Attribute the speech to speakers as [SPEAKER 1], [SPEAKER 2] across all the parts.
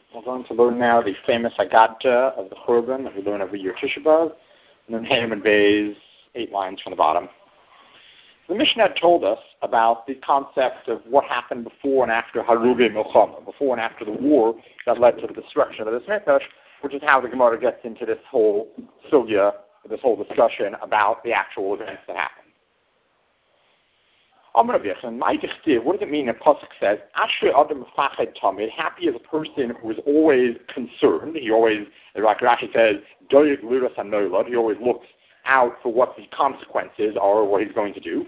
[SPEAKER 1] We're going to learn now the famous Haggadah of the Churban that we learn every year Tisha B'Av, and then Haman Bay's 8 lines from the bottom. The Mishnah had told us about the concept of what happened before and after Harugei Milchama, before and after the war that led to the destruction of the Mikdash, which is how the Gemara gets into this whole sugya, this whole discussion about the actual events that happened. What does it mean that Pasuk says, Ashrei Adam Mefached Tamid, happy is a person who is always concerned. He always, like Rashi says, Doyeg Liras HaNolad, he always looks out for what the consequences are, what he's going to do.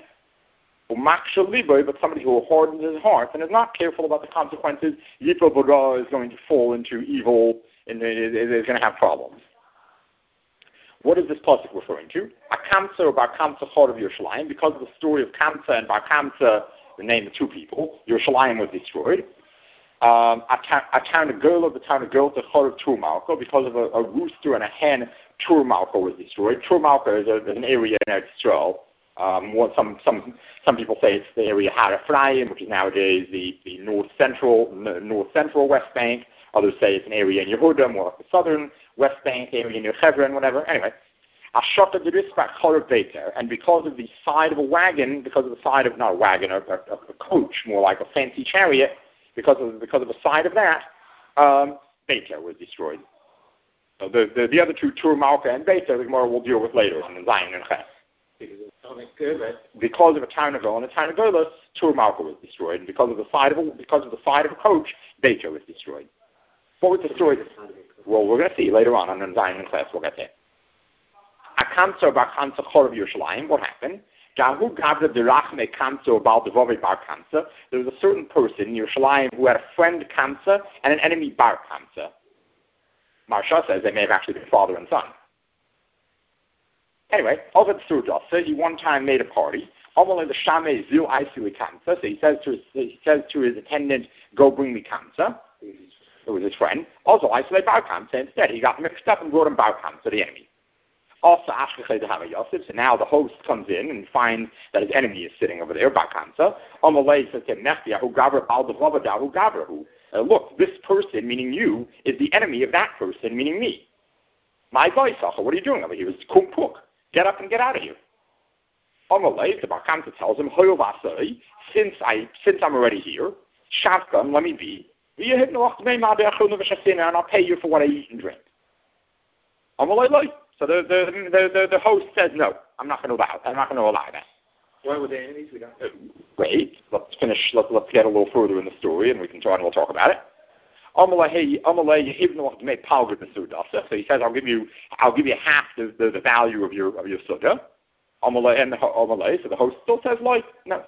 [SPEAKER 1] But somebody who hardens his heart and is not careful about the consequences, Yipol Bara is going to fall into evil and is going to have problems. What is this pasuk referring to? Akamsa or Bar Kamsa Chor of Yerushalayim, because of the story of Kamsa and Bar Kamsa, the name of two people, Yerushalayim was destroyed. A town of girl of the town of girl to Chor of Tur Malka, because of a rooster and a hen, Tur Malka was destroyed. Tur Malka is an area in Eretz Yisrael. Some people say it's the area Har Ephraim, which is nowadays the north central West Bank. Others say it's an area in Yehuda, more like the southern West Bank area near Hebron, whatever. Anyway, Ashota Derisbach Chorov Beiter, and because of the side of a wagon, because of the side of not a wagon, a coach, more like a fancy chariot, because of the side of that, Beiter was destroyed. So the other two, Tur Malka and Beiter, the Gemara will deal with later in Zion and Ches. Because of a town of and a town of Golas, Tur Malka was destroyed, and because of the side of a coach, Beiter was destroyed. What was the story? Well, we're going to see later on in Zion and Ches. We'll get there. Akamsa or Bar Kamsa Chor of Yerushalayim. What happened? Gahu Gavra Derachme Kamsa or Baal Devove Bar Kamsa. There was a certain person in Yerushalayim who had a friend Kamsa and an enemy Bar Kamsa. Marsha says they may have actually been father and son. Anyway, Ovid Surjasa, he one time made a party. So he says to his attendant, "Go bring me Kamsa." It was his friend. Also, isolate Bar Kamsa instead. He got mixed up and brought him Bar Kamsa, the enemy. Also, Yosef. So now the host comes in and finds that his enemy is sitting over there, Bar Kamsa. Amalei says to him, look, this person, meaning you, is the enemy of that person, meaning me. My voice, what are you doing over here? It's kumpuk. Get up and get out of here. Amalei, the Bar Kamsa tells him, since I'm already here, Shavkan, let me be. And I'll pay you for what I eat and drink. So the host says, no, I'm not going to allow that.
[SPEAKER 2] Why were they enemies? We don't know.
[SPEAKER 1] Wait, let's finish. Let's get a little further in the story, and we'll talk about it. So he says, I'll give you half the value of your suda. So the host still says, like, no.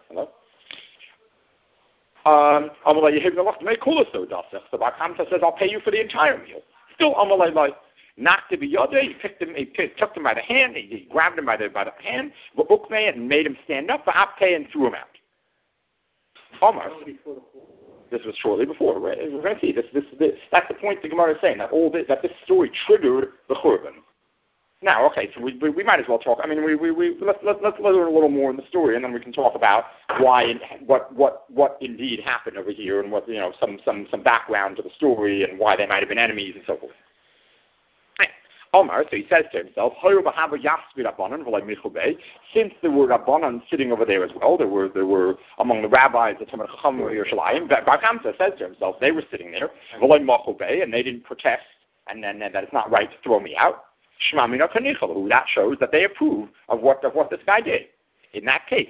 [SPEAKER 1] The Bar Kamsa says, I'll pay you for the entire meal. Still, Amalei knocked to be Yoda. He took him by the hand. He grabbed him by the hand, and made him stand up, and threw him out. Omar. This was shortly before. Right? We're going to see this. That's the point the Gemara is saying, that this story triggered the Churban. Now, okay, so we might as well talk. I mean, let's learn a little more in the story, and then we can talk about why and what indeed happened over here, and what some background to the story, and why they might have been enemies and so forth. Omar, so he says to himself, since there were Rabbanan sitting over there as well, there were among the rabbis of Talmid Chacham of Yerushalayim, Bar Kamsa says to himself, they were sitting there, and they didn't protest, and then that it's not right to throw me out. That shows that they approve of what this guy did. In that case,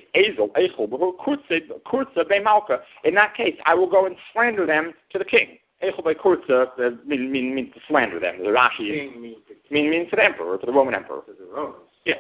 [SPEAKER 1] in that case, I will go and slander them to the king. Means to slander them. The Rashi means to the emperor, to the Roman emperor.
[SPEAKER 2] To the Romans.
[SPEAKER 1] Yeah.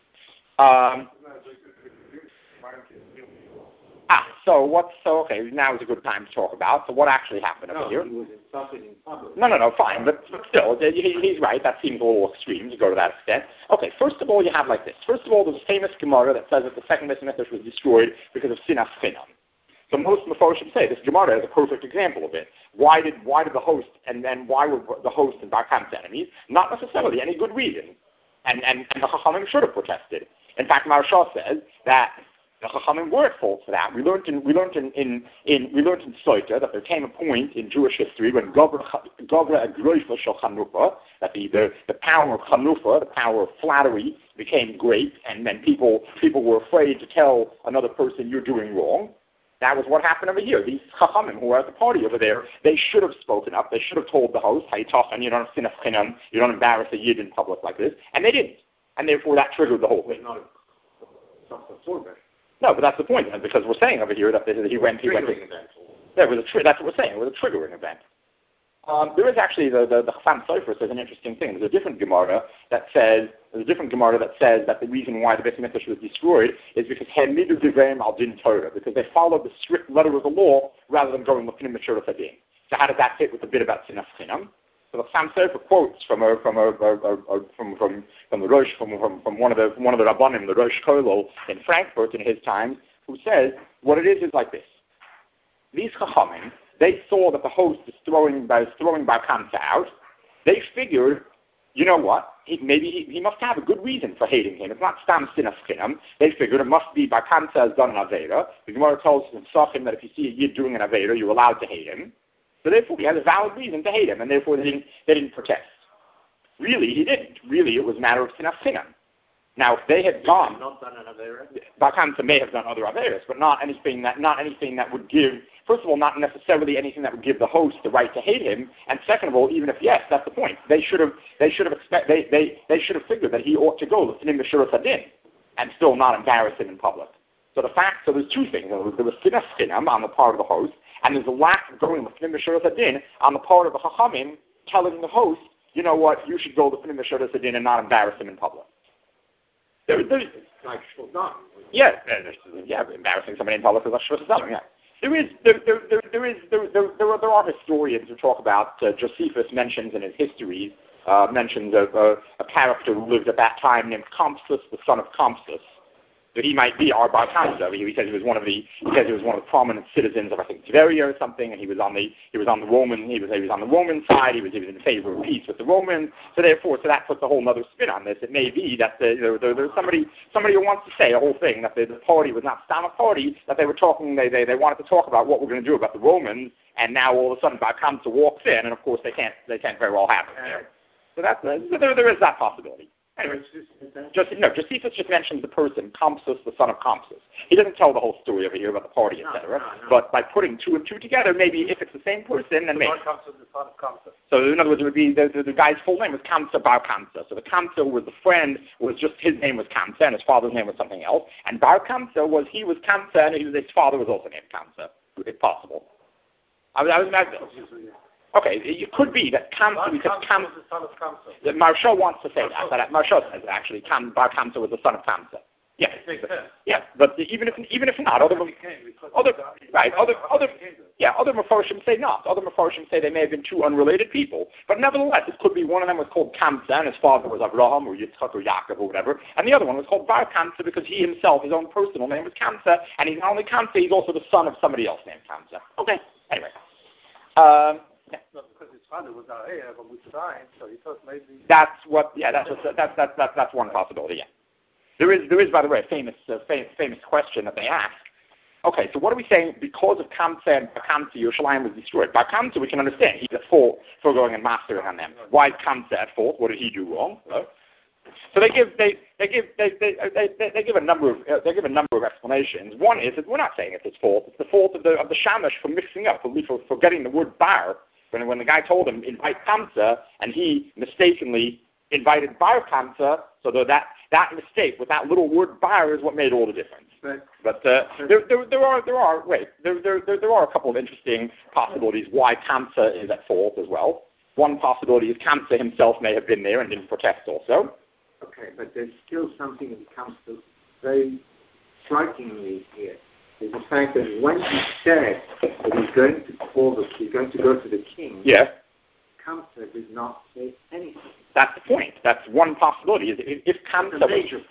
[SPEAKER 1] Okay, now is a good time to talk about. So what actually happened over here?
[SPEAKER 2] He was insulted in public.
[SPEAKER 1] No, fine, but still, he's right. That seems a little extreme to go to that extent. Okay, first of all, you have like this. First of all, there's a famous Gemara that says that the second Beis Hamikdash was destroyed because of sinas chinam. So most Mefarshim say this Gemara is a perfect example of it. Why did the host and why were the host and Bar Kamsa enemies? Not necessarily any good reason, and the Chachamim should have protested. In fact, Maharsha says that The Chachamim were at fault for that. We learned in Soita that there came a point in Jewish history when Gavra Agroifa Shel Chanufa, that the power of Chanufa, the power of flattery, became great, and then people were afraid to tell another person you're doing wrong. That was what happened over here. These Chachamim who were at the party over there, they should have spoken up. They should have told the host, you don't sin of chinam, you don't embarrass a yid in public like this, and they didn't. And therefore that triggered the whole thing. No, but that's the point, because we're saying over here that he went. That's what we're saying. It was a triggering event. There is actually the Chafam Sofer says an interesting thing. There's a different Gemara that says that the reason why the Beit HaMikdash was destroyed is because Hamidu Divrei al Din Torah, because they followed the strict letter of the law rather than going looking at Meshurah Hadin. So how does that fit with the bit about Sinas Chinam? So the Chafam Sofer quotes from one of the Rabbanim, the Rosh Kollel in Frankfurt in his time, who says what it is like this. These Chachamim, they saw that the host is throwing Bar Kamsa out. They figured, you know what? He must have a good reason for hating him. It's not Stam Sinas Chinam. They figured it must be Bar Kamsa has done an Avera. The Gemara tells us in Sachim that if you see a Yid doing an Avera, you're allowed to hate him. So therefore, he has a valid reason to hate him, and therefore they didn't protest. Really, he didn't. Really, it was a matter of Sinas Chinam. Now, if they had gone, Bar Kamsa may have done other Averas, but not anything that would give. First of all, not necessarily anything that would give the host the right to hate him, and second of all, even if yes, that's the point. They should have figured that he ought to go l'fnim Meshurah Hadin and still not embarrass him in public. So there's two things. There was Sinas Chinam on the part of the host, and there's a lack of going l'fnim Meshurah Hadin on the part of the Chachamim telling the host, you know what, you should go l'fnim Meshurah Hadin and not embarrass him in public. There's
[SPEAKER 2] like Shuldan.
[SPEAKER 1] Yeah, embarrassing somebody in public is like Shuldan. Yeah. There are historians who talk about, Josephus mentions in his histories, mentions of a character who lived at that time named Compsus, the son of Compsus. So he might be our Bar Kamsa. He says he was one of the prominent citizens of, I think, Tveria or something, and he was on the Roman side. He was in favor of peace with the Romans. So therefore, that puts a whole other spin on this. It may be that there's somebody who wants to say a whole thing that the party was not Stam party, that they were talking. They wanted to talk about what we're going to do about the Romans, and now all of a sudden Bar Kamsa walks in, and of course they can't very well have it there. So there is that possibility. Anyway, Josephus just mentions the person, Compsus, the son of Compsus. He doesn't tell the whole story over here about the party, etc. No. But by putting two and two together, maybe if it's the same person, then maybe.
[SPEAKER 2] Compsus, the son of Compsus.
[SPEAKER 1] So in other words, it would be the guy's full name was Kamsa Bar Kamsa. So the Kamsa was the friend, was just his name was Kamsa, and his father's name was something else. And Bar Kamsa was Kamsa, and his father was also named Kamsa, if possible. I was imagining. Okay, it could be that Kamsa, because Kamsa
[SPEAKER 2] was the son of Kamsa.
[SPEAKER 1] That Maharsha wants to say that. Maharsha says actually, Bar Kamsa was the son of Kamsa. Yeah, but even if not, other Mefarshim say not. Other Mefarshim say they may have been two unrelated people, but nevertheless, it could be one of them was called Kamsa, and his father was Abraham or Yitzchak or Yaakov or whatever, and the other one was called Bar Kamsa because he himself, his own personal name was Kamsa, and he's not only Kamsa, he's also the son of somebody else named Kamsa. Okay, anyway.
[SPEAKER 2] Not because his father was Araya, but Mitzrayim, so he thought maybe.
[SPEAKER 1] That's one possibility. Yeah, there is by the way a famous question that they ask. Okay, so what are we saying? Because of Kamsa and Bar Kamsa, Yerushalayim was destroyed. Bar Kamsa, we can understand he's at fault for going and mastering on them. Why is Kamsa at fault? What did he do wrong? So they give a number of explanations. One is that we're not saying it's his fault. It's the fault of the Shamash for mixing up, for getting the word bar. When the guy told him invite Kamsa, and he mistakenly invited Bar Kamsa, so that mistake with that little word bar is what made all the difference.
[SPEAKER 2] Right.
[SPEAKER 1] But there are a couple of interesting possibilities why Kamsa is at fault as well. One possibility is Kamsa himself may have been there and didn't protest also.
[SPEAKER 2] Okay, but there's still something that comes to very strikingly here. Is the fact that when he said that he's going to go to the king, Kamsa did not say anything.
[SPEAKER 1] That's the point. That's one possibility. Is if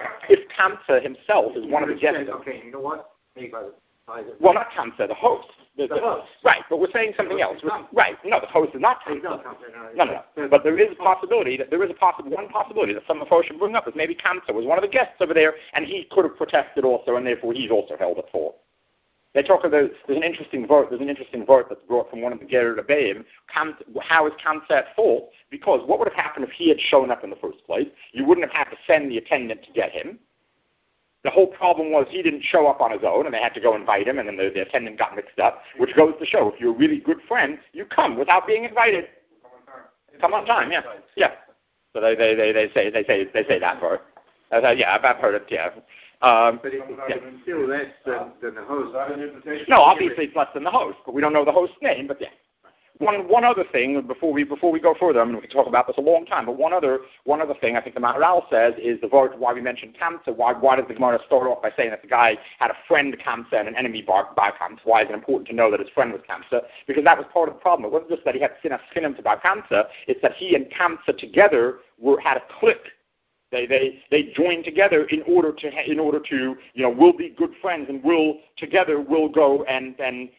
[SPEAKER 1] Kamsa himself is one of the guests.
[SPEAKER 2] Okay, you know what?
[SPEAKER 1] Well, not Kamsa, the host.
[SPEAKER 2] host.
[SPEAKER 1] Right, but we're saying something else. Right, no, the host is not Kamsa. No. But there is a possibility that one possibility that some of the bring up is maybe Kamsa was one of the guests over there, and he could have protested also, and therefore he's also held at fault. They talk about there's an interesting vote that's brought from one of the Ger Rebbeim. How is Kamsa at fault? Because what would have happened if he had shown up in the first place? You wouldn't have had to send the attendant to get him. The whole problem was he didn't show up on his own, and they had to go invite him, and then the attendant got mixed up, which goes to show if you're a really good friend, you come without being invited. Come on time, yeah. So they say that part. Yeah, I've heard it. Yeah.
[SPEAKER 2] But it's still less than the host.
[SPEAKER 1] No, obviously it's less than the host, but we don't know the host's name. But yeah. One other thing before we go further, I mean we can talk about this a long time. But one other thing I think the Maharal says is the vote why we mentioned Kamsa. Why does the Gemara start off by saying that the guy had a friend Kamsa and an enemy by Kamsa? Why is it important to know that his friend was Kamsa? Because that was part of the problem. It wasn't just that he had sinim to Bar Kamsa. It's that he and Kamsa together had a clique. They joined together in order to we'll be good friends and we'll go and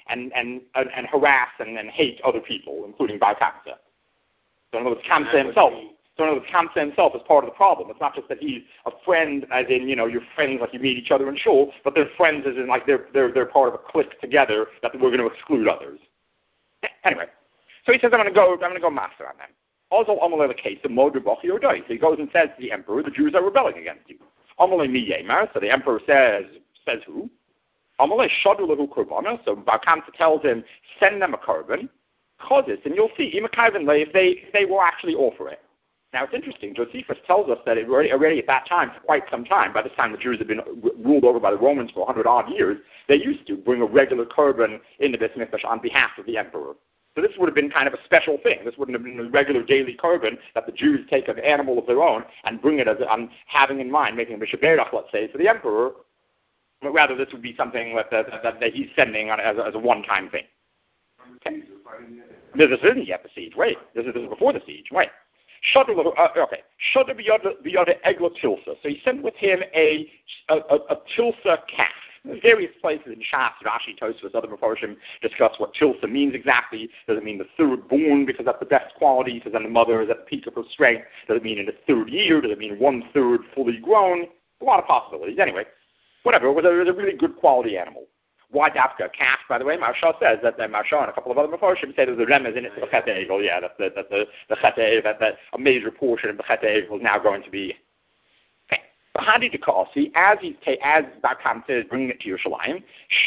[SPEAKER 1] harass and hate other people, including Bar Kamsa. So in other words, Kamsa himself is part of the problem. It's not just that he's a friend, as in you're friends like you meet each other in shul, but they're friends as in like they're part of a clique together that we're going to exclude others. Anyway, so he says I'm going to go master on them. Also, Amalei the case of Modrubachi or Doi. So he goes and says to the emperor, the Jews are rebelling against you. Amalei mi yemar. So the emperor says who? Amalei shadu lahu kurbana. So Bar Kamsa tells him, send them a korban, chazis, and you'll see if they will actually offer it. Now it's interesting. Josephus tells us that already at that time, for quite some time, by this time the Jews had been ruled over by the Romans for 100 odd years, they used to bring a regular korban in the Beit Mikdash on behalf of the emperor. So this would have been kind of a special thing. This wouldn't have been a regular daily korban that the Jews take an animal of their own and bring it as having in mind, making a mishaberach, let's say, to the emperor. But rather, this would be something that he's sending as a one-time thing. Okay. This isn't yet the siege. Wait, this is before the siege. Wait. Okay. Shudder biyada egla tilsa. So he sent with him a tilsa calf. There's various places in Shas, Rashi, Tosfos, other Mefarshim discuss what tilsa means exactly. Does it mean the third born because that's the best quality? Because then the mother is at the peak of her strength. Does it mean in the third year? Does it mean 1/3 fully grown? A lot of possibilities. Anyway, whatever. It was a really good quality animal. Why dafka? Calf, by the way, Marsha says that Marsha and a couple of other Mefarshim say there's a remez in it for the Chet Egel. Yeah, that a major portion of the Chet Egel is now going to be. As Bar Kamsa is bringing it to Yerushalayim,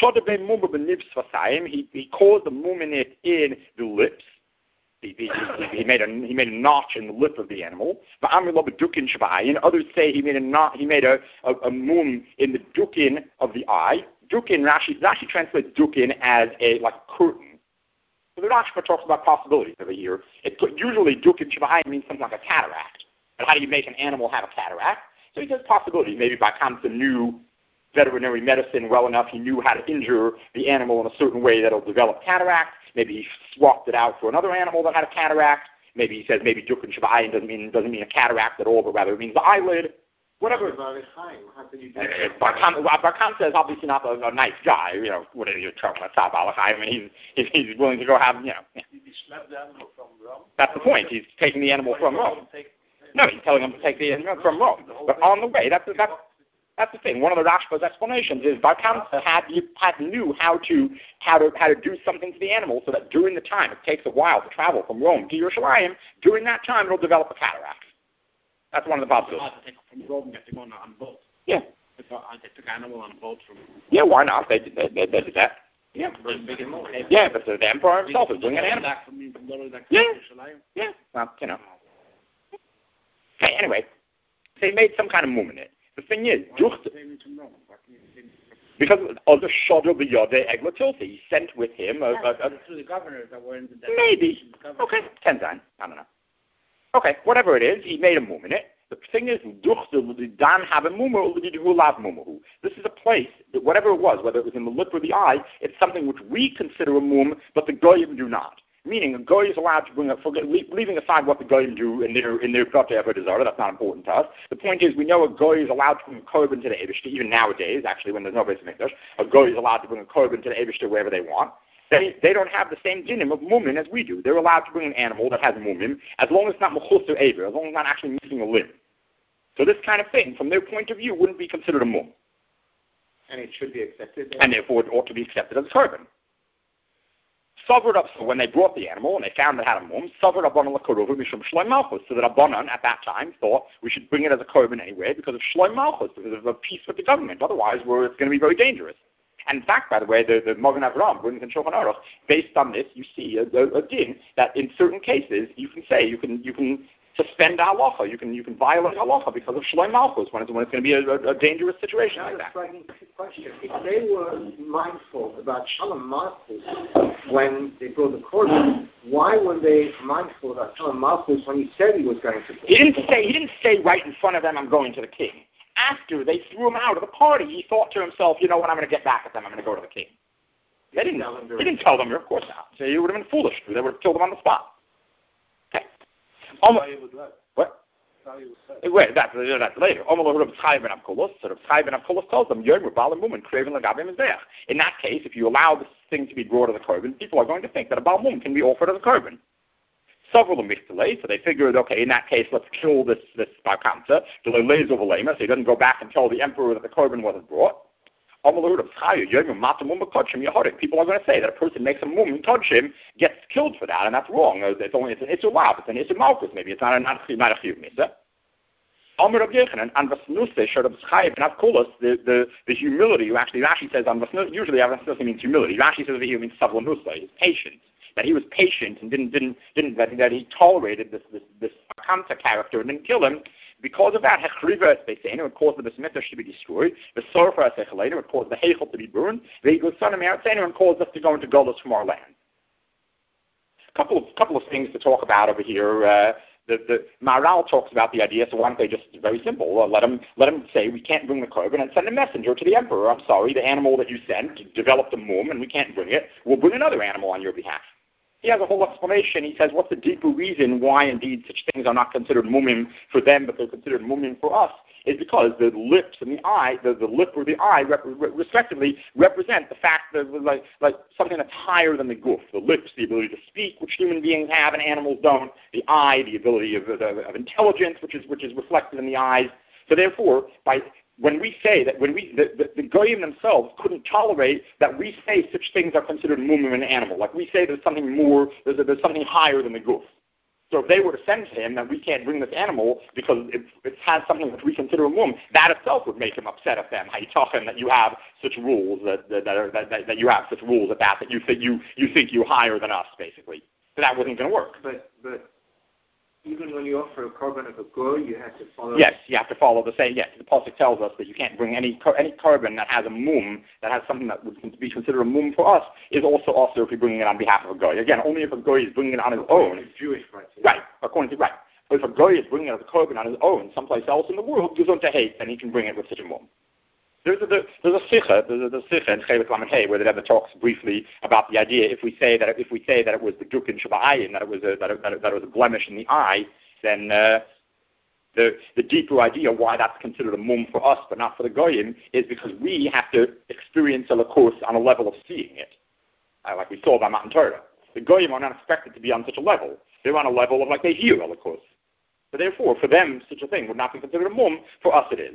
[SPEAKER 1] he caused the mum in it in the lips. He made a notch in the lip of the animal. Others say he made a mum in the dukin of the eye. Dukin, Rashi translates dukin as a curtain. So the Rashba talks about possibilities over here. Usually dukin shabbai means something like a cataract. But how do you make an animal have a cataract? So he says possibilities. Maybe Bar Kamsa knew veterinary medicine well enough. He knew how to injure the animal in a certain way that will develop cataract. Maybe he swapped it out for another animal that had a cataract. Maybe he says Dukin Shabbayin doesn't mean a cataract at all, but rather it means the eyelid. Whatever. Bar Kamsa is obviously not a nice guy. Whatever you're talking about, I mean, he's willing to go have.
[SPEAKER 3] Did he slap the animal from Rome?
[SPEAKER 1] That's the point. He's taking the animal from Rome. No, he's telling him to take the animal from Rome. But on the way, that's the thing. One of the Rashba's explanations is Bar Kamsa knew how to do something to the animal so that during the time it takes a while to travel from Rome to Yerushalayim, during that time it'll develop a cataract. That's one of the possibilities.
[SPEAKER 3] From Rome, get them on boat.
[SPEAKER 1] Yeah.
[SPEAKER 3] They took animal on a boat from.
[SPEAKER 1] Yeah, why not? They did that. Yeah. Yeah, but the emperor himself is doing an animal. Yeah. Well, Okay, anyway, they made some kind of mum in it. The thing is, because of the Shodo B'Yodeh Egla Tilsa, he sent with him
[SPEAKER 3] through the governors that were in the
[SPEAKER 1] maybe. Okay, Tenzan. I don't know. Okay, whatever it is, he made a mum in it. The thing is, this is a place, that whatever it was, whether it was in the lip or the eye, it's something which we consider a mum, but the Goyim do not. Meaning, a goy is allowed to bring up, leaving aside what the goyim do in their Protei Avodah Zarah, that's not important to us. The point is, we know a goy is allowed to bring a korban to the Eibishter, even nowadays, actually, when there's no Beis Mikdash. A goy is allowed to bring a korban to the Eibishter wherever they want. They don't have the same dinim of mumin as we do. They're allowed to bring an animal that has mumin as long as it's not mechus or aver, as long as it's not actually missing a limb. So this kind of thing, from their point of view, wouldn't be considered a mum.
[SPEAKER 2] And it should be accepted.
[SPEAKER 1] And therefore it ought to be accepted as a korban. So when they brought the animal and they found it had a mum, so that Rabbanan at that time thought we should bring it as a korban anyway because of Shloim Malchus, because of a peace with the government. Otherwise, it's going to be very dangerous. And in fact, by the way, the Magen Avraham brings in Shulchan Aruch, based on this, you see a din that in certain cases you can say you can suspend halacha, you can violate halacha because of Shloim Malchus when it's going to be a dangerous situation like that.
[SPEAKER 2] That's a question. If they were mindful about Shalom Malchus when they brought the korban, why were they mindful about Shalom Malchus when he said he was going to?
[SPEAKER 1] He didn't say right in front of them, "I'm going to the king." After they threw him out of the party, he thought to himself, "You know what? I'm going to get back at them. I'm going to go to the king." He didn't tell them, of course not. So he would have been foolish. They would have killed him on the spot. Okay. What? Wait, that's later. So Reb Chaim ben Avkulos tells them, in that case, if you allow this thing to be brought as a korban, people are going to think that a Baal Mum can be offered as a korban. So they figured, okay, in that case, let's kill this Bar Kamsa, so he doesn't go back and tell the emperor that the korban wasn't brought. People are going to say that a person makes a mum and touch him, gets killed for that, and that's wrong. It's an Issur Lav, it's an Issur Malchus, maybe it's not a Chiyuv Mitzvah. The humility, Rashi says, usually Avasnusa means humility. Rashi says he means Savlanusa, he's patient. That he was patient and that he tolerated this Kamsa character and didn't kill him. Because of that, Hechriva Espeseinu would cause the Besmidrash to be destroyed, the Sorfa Esechalenu would cause the Heichel to be burned, the Egosanim Eretzeinu would cause us to go into Golos from our land. Couple of things to talk about over here. The Maharal talks about the idea, so why don't they just, very simple, let him say we can't bring the korban and send a messenger to the emperor. I'm sorry, the animal that you sent developed a mum and we can't bring it. We'll bring another animal on your behalf. He has a whole explanation. He says, what's the deeper reason why indeed such things are not considered mumim for them, but they're considered mumim for us, is because the lips and the eye, the lip or the eye, respectively, represent the fact that like something that's higher than the guf. The lips, the ability to speak, which human beings have and animals don't. The eye, the ability of intelligence, which is reflected in the eyes. So therefore, when we say that, the goyim themselves couldn't tolerate that we say such things are considered mumim in an animal. Like we say there's something more, there's something higher than the guf. So if they were to send to him that we can't bring this animal because it has something that we consider a mum, that itself would make him upset at them. How you talk him that you have such rules that you have such rules at that you think you're higher than us, basically. So that wasn't going to work.
[SPEAKER 2] But even when you offer a korban of a goy, you have to follow.
[SPEAKER 1] Yes, you have to follow the same. Yes, the pasuk tells us that you can't bring any korban that has a mum, that has something that would be considered a mum for us, is also if you're bringing it on behalf of a goy. Again, only if a goy is bringing it on his own.
[SPEAKER 2] It's Jewish, right?
[SPEAKER 1] Right, according to right. But if a goy is bringing it as a korban on his own, someplace else in the world, goes on to hate, then he can bring it with such a mum. There's a sikha in Chelik Lamed Hey where the Rebbe talks briefly about the idea if we say that it was the duk in Shabbayin, that it was a blemish in the eye, then the deeper idea why that's considered a mum for us but not for the goyim is because we have to experience Elokus on a level of seeing it, like we saw by Matan Torah. The goyim are not expected to be on such a level. They're on a level of like they hear Elokus. So therefore, for them, such a thing would not be considered a mum. For us, it is.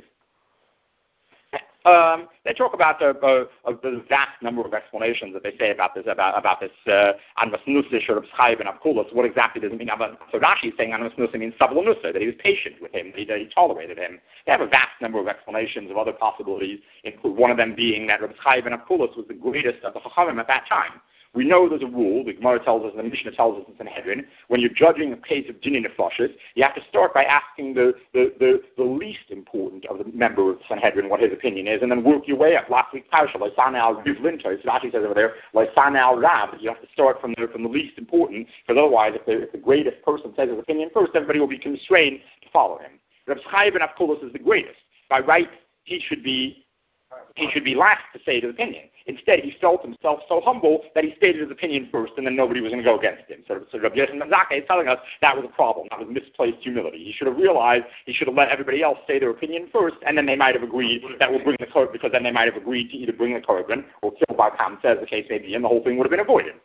[SPEAKER 1] They talk about the vast number of explanations that they say about this Anvas Nusish or B'schai ben Avkulos. What exactly does it mean? So Rashi is saying Anvas Nusish means Sablanusa, that he was patient with him, that he tolerated him. They have a vast number of explanations of other possibilities, one of them being that B'schai ben Avkulos was the greatest of the Chachamim at that time. We know there's a rule, the Gemara tells us, and the Mishnah tells us in Sanhedrin, when you're judging a case of Dinin Nefashis, you have to start by asking the least important of the member of Sanhedrin what his opinion is, and then work your way up. Last week, Parsha, Laisana al-Riv Linto, so Rashi says over there, Laisana al-Rav, you have to start from the least important, because otherwise, if the greatest person says his opinion first, everybody will be constrained to follow him. Reb Chaim ben Avkulos is the greatest. By right, he should be he should be last to say his opinion. Instead, he felt himself so humble that he stated his opinion first, and then nobody was going to go against him. So Rabbi Yochanan ben Zakkai is telling us that was a problem. That was misplaced humility. He should have realized he should have let everybody else say their opinion first, and then they might have agreed that we'll bring the korban, because then they might have agreed to either bring the korban or kill Bar Kamsa, as the case may be, and the whole thing would have been avoided.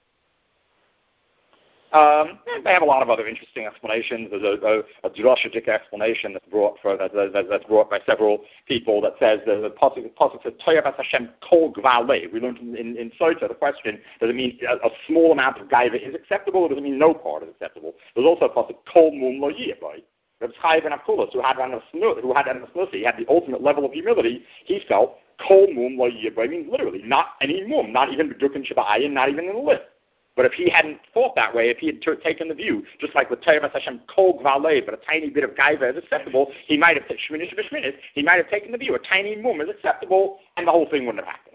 [SPEAKER 1] They have a lot of other interesting explanations. There's a drashic explanation that's brought by several people that says the pasuk says Toyabas Hashem kol gvale. We learned in Sota the question: does it mean a small amount of gaiva is acceptable, or does it mean no part is acceptable? There's also a pasuk kol mum lo yiyah. Reb Chaim ben Akulus, who had he had the ultimate level of humility. He felt kol mum lo yiyah means literally not any mum, not even b'dukin shaba'ayin, not even in the list. But if he hadn't thought that way, if he had taken the view, just like with Torah Hashem kol gvalei, but a tiny bit of gaiva is acceptable, he might have taken he might have taken the view, a tiny mum is acceptable, and the whole thing wouldn't have happened.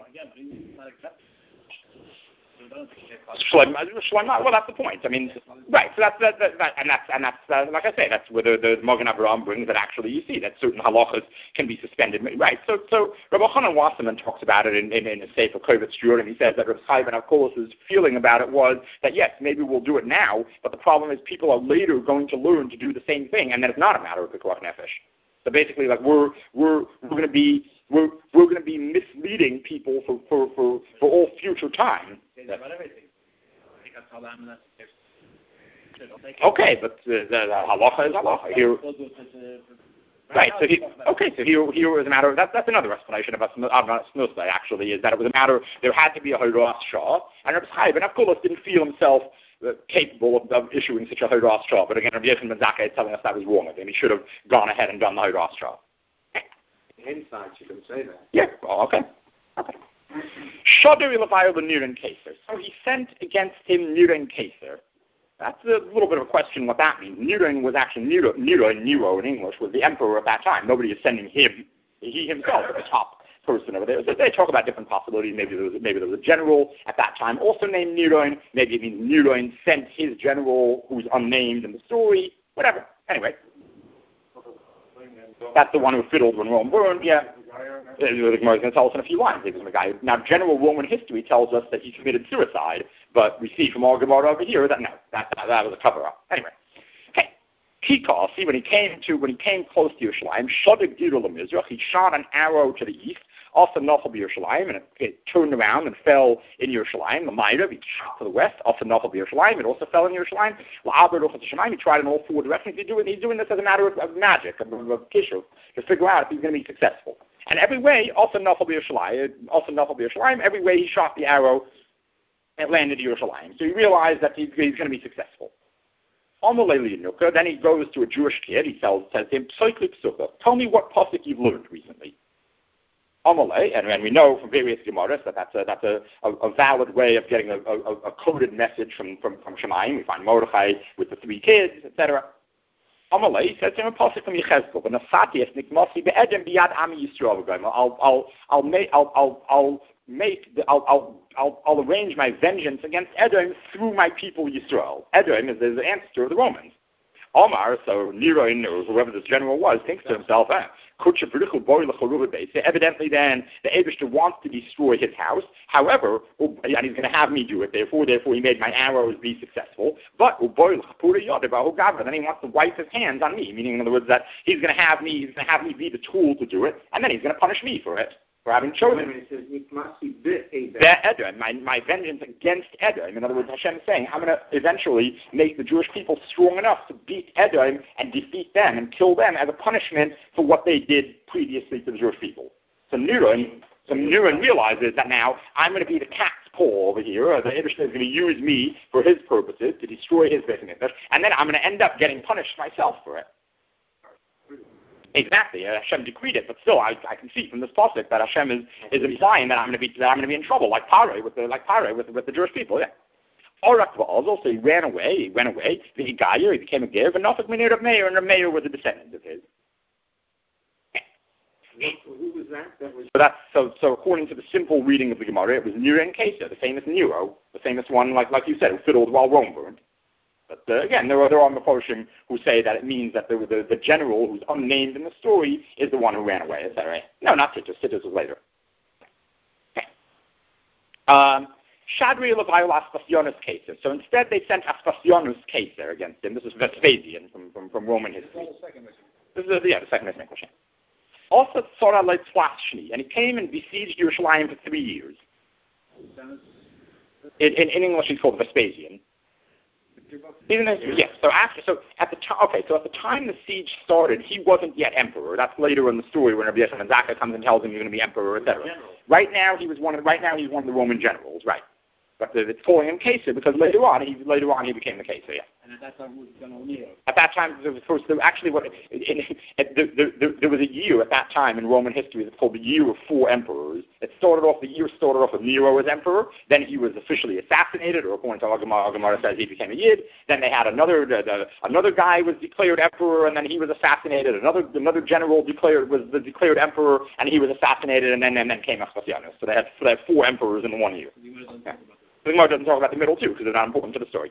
[SPEAKER 1] Well, that's the point. I mean, right. So that's like I say, that's where the Magen Avraham brings that actually you see that certain halachas can be suspended. Right. So Rabbi Chanan Wasserman talks about it in a Sefer Kovetz Shurim. He says that Rabbi Chaim ben Akulos's feeling about it was that yes, maybe we'll do it now, but the problem is people are later going to learn to do the same thing, and then it's not a matter of pikuach nefesh. So basically, like we're going to be misleading people for all future time. Okay, but the halacha is halacha. Here, right, so here is a matter of, that's another explanation about Snosai, actually, is that it was a matter, there had to be a Horas Shah, and Rabbi Chaim ben Akulus didn't feel himself capable of issuing such a Horas Shah, but again, Rabbi Yochanan ben Zakkai is telling us that was wrong of him. He should have gone ahead and done the Horas Shah.
[SPEAKER 2] Inside, you can say that.
[SPEAKER 1] Yeah, well, okay. Shadari Levayo the Niran Keser. So he sent against him Niran Keser. That's a little bit of a question what that means. Niran was actually Nero in English was the emperor at that time. Nobody is sending him. He himself was the top person over there. So they talk about different possibilities. Maybe there was a general at that time also named Niran. Maybe it means Niran sent his general who's unnamed in the story. Whatever. Anyway. That's the one who fiddled when Rome burned, yeah. The Gemara is going to tell us in a few lines. Now, general Roman history tells us that he committed suicide, but we see from our Gemara over here that no, that was a cover-up. Anyway, okay. Kikah, see, when he came close to Yerushalayim, Shadig Gidul Mizrach, he shot an arrow to the east, also Nachal Yerushalayim, and it turned around and fell in Yerushalayim. The Ma'irav, he shot to the west, also Nachal Yerushalayim, it also fell in Yerushalayim. La'aber Ruchas Hashemayim, he tried in all four directions. He's doing this as a matter of magic, of kishuv, to figure out if he's going to be successful. And every way, also Nachal Yerushalayim, every way he shot the arrow, it landed in Yerushalayim. So he realized that he's going to be successful. Then he goes to a Jewish kid. He says to him, tell me what pasuk you've learned recently. And we know from various Gemaras that that's a valid way of getting a coded message from Shemayim. We find Mordechai with the three kids, etc. Amalei says to him a pasuk from Yechezkel, "And Asati esnik masi be'edem biyad ami Yisrael." I'll arrange my vengeance against Edom through my people Yisrael. Edom is the ancestor of the Romans. Omar, so Nero, whoever this general was, thinks to himself, evidently then the Eibishter wants to destroy his house. However, and he's going to have me do it. Therefore he made my arrows be successful. But then he wants to wipe his hands on me, meaning in other words that he's going to have me be the tool to do it, and then he's going to punish me for it. For having chosen Edom, my vengeance against Edom. In other words, Hashem is saying, I'm going to eventually make the Jewish people strong enough to beat Edom and defeat them and kill them as a punishment for what they did previously to the Jewish people. So Niran realizes that now I'm going to be the cat's paw over here. The Eibishter is going to use me for his purposes to destroy his business, and then I'm going to end up getting punished myself for it. Exactly, Hashem decreed it, but still, I can see from this pasuk that Hashem is implying that I'm going to be in trouble, like Paroi with the Jewish people. Yeah. Orak also, he ran away. The Gayer, he became a ger, and Nafik Minir of Meir, and Meir was a descendant of his.
[SPEAKER 2] Who was that?
[SPEAKER 1] So according to the simple reading of the Gemara, it was Niran Keser, the famous Nero, the famous one, like you said, who fiddled while Rome burned. But again, there are Mefarshim who say that it means that the general who's unnamed in the story is the one who ran away. Is that right? No, not Titus. Titus was later. Shadri Levail Aspasionis Caesar. So instead they sent Aspasionis Caesar against him. This is Vespasian from Roman history. This is the second Messianic question. Also Tzora Leitzlashni, and he came and besieged Yerushalayim for 3 years. In English he's called Vespasian. Yes. So at the time the siege started, he wasn't yet emperor. That's later in the story when Rabbi Yechon Zaka comes and tells him you're going to be emperor, etc. Right now he's one of the Roman generals, right? But it's calling him Caesar because later on he became the Caesar. Yeah.
[SPEAKER 3] And at that time he was Nero.
[SPEAKER 1] At that time there was a year at that time in Roman history that's called the Year of 4 Emperors. The year started off with Nero as emperor. Then he was officially assassinated, or according to Gemara says he became a Yid. Then they had another guy was declared emperor, and then he was assassinated. Another general was declared emperor, and he was assassinated, and then came Vespasianus. So they had 4 emperors in 1 year. Yeah. The Gemara doesn't talk about the middle too because they're not important to the story.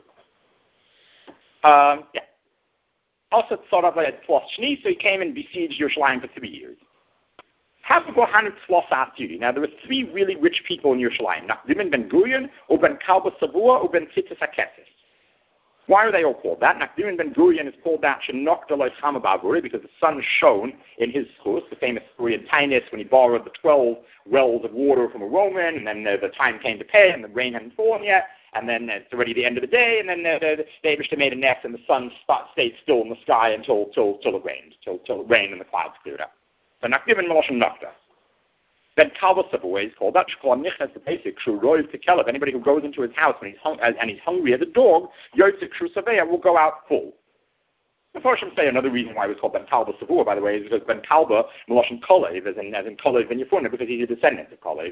[SPEAKER 1] Also, so he came and besieged Yerushalayim for 3 years. Now, there were 3 really rich people in Yerushalayim. Nachman ben Gurion, or ben Kalba Savua, or ben Tzitzis HaKesef. Why are they all called that? Nachman ben Gurion is called that because the sun shone in his schus, the famous story in Tainus when he borrowed the 12 wells of water from a Roman, and then the time came to pay, and the rain hadn't fallen yet. And then it's already the end of the day, and then the Eibishter made a nest, and the sun stayed still in the sky until it rained, till it rained and the clouds cleared up. So Nakdim Meloshem Nafta. Then Kalva Sabuah is called that. Nichnas the basic Shu Roiv Tekelev. Anybody who goes into his house when he's hungry as a dog, Yotzik Shu Saveya will go out full. The Farshim say another reason why it was called Ben Kalba Sabuah, by the way, is because Ben Kalba Meloshem Kolev, as in Kolev Ben Yefuna, because he's a descendant of Kolev.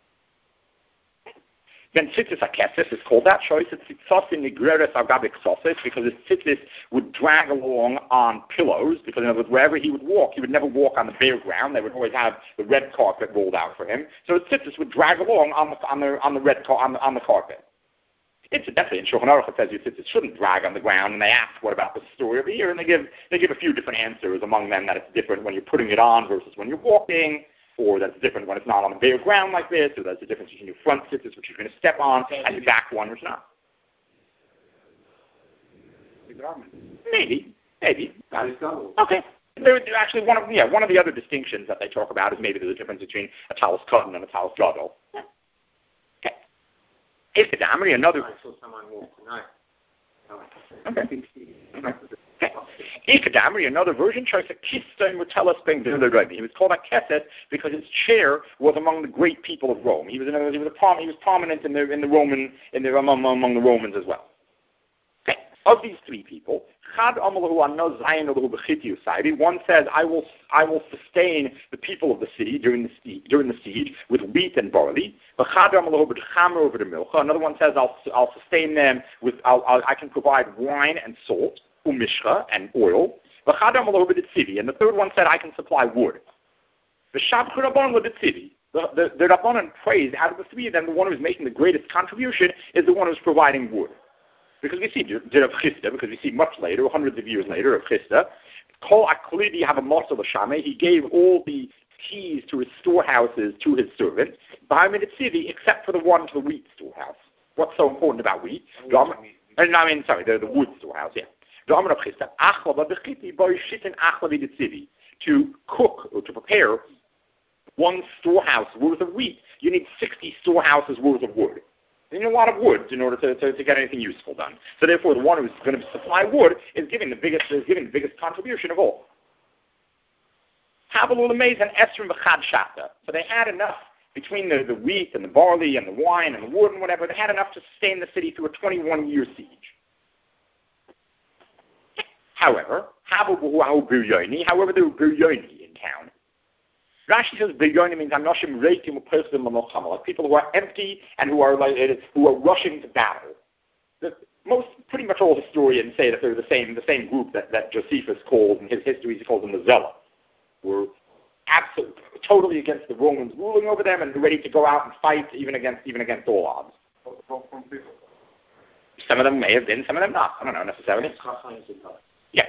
[SPEAKER 1] Then Tzitzis HaKesef is called that. Because the tzitzis would drag along on pillows, because in other words, wherever he would walk, he would never walk on the bare ground. They would always have the red carpet rolled out for him. So the tzitzis would drag along on the carpet. Incidentally, in Shulchan Aruch it says your tzitzis shouldn't drag on the ground, and they ask, what about the story over here? And they give a few different answers, among them that it's different when you're putting it on versus when you're walking, or that's different when it's not on the bare ground like this, or that's the difference between your front tzitzis, which you're going to step on, and your back one, which not. Maybe. Okay. Actually, one of the other distinctions that they talk about is maybe there's a difference between a talus cotton and a talus gadol. Yeah. Okay. Ikadamri, another.
[SPEAKER 2] I saw someone walk tonight.
[SPEAKER 1] Okay. Ikadamri, another version, shows a Kiston with Telesping. He was called a Keset because his chair was among the great people of Rome. He was prominent among the Romans as well. Okay. Of these 3 people, one says, I will sustain the people of the city during the siege with wheat and barley. Another one says, I'll sustain them with, I can provide wine and salt, umishcha, and oil. And the third one said, I can supply wood. The Rabbanan praised, out of the 3 of them, the one who's making the greatest contribution is the one who's providing wood. Because we see Rav Chisda, because we see much later, hundreds of years later, Rav Chisda, Kol Aklidi have a Mosel L'Shameh, he gave all the keys to his storehouses to his servants, except for the one to the wheat storehouse. What's so important about wheat? The wood storehouse, yeah. To cook or to prepare one storehouse worth of wheat, you need 60 storehouses worth of wood. You need a lot of wood in order to get anything useful done. So therefore, the one who's going to supply wood is giving the biggest contribution of all. Habalul Amaz and Esrim v'chad shata. So they had enough between the wheat and the barley and the wine and the wood and whatever. They had enough to sustain the city through a 21-year siege. However, there were biryoni in town. Rashi says biryoni means anoshim reikim u'perchim l'milchama, like people who are empty and who are rushing to battle. Pretty much all historians say that they're the same group that Josephus calls in his histories. He calls them the Zealots, who were absolutely totally against the Romans ruling over them and ready to go out and fight even against all odds. Some of them may have been, some of them not. I don't know necessarily. Yeah.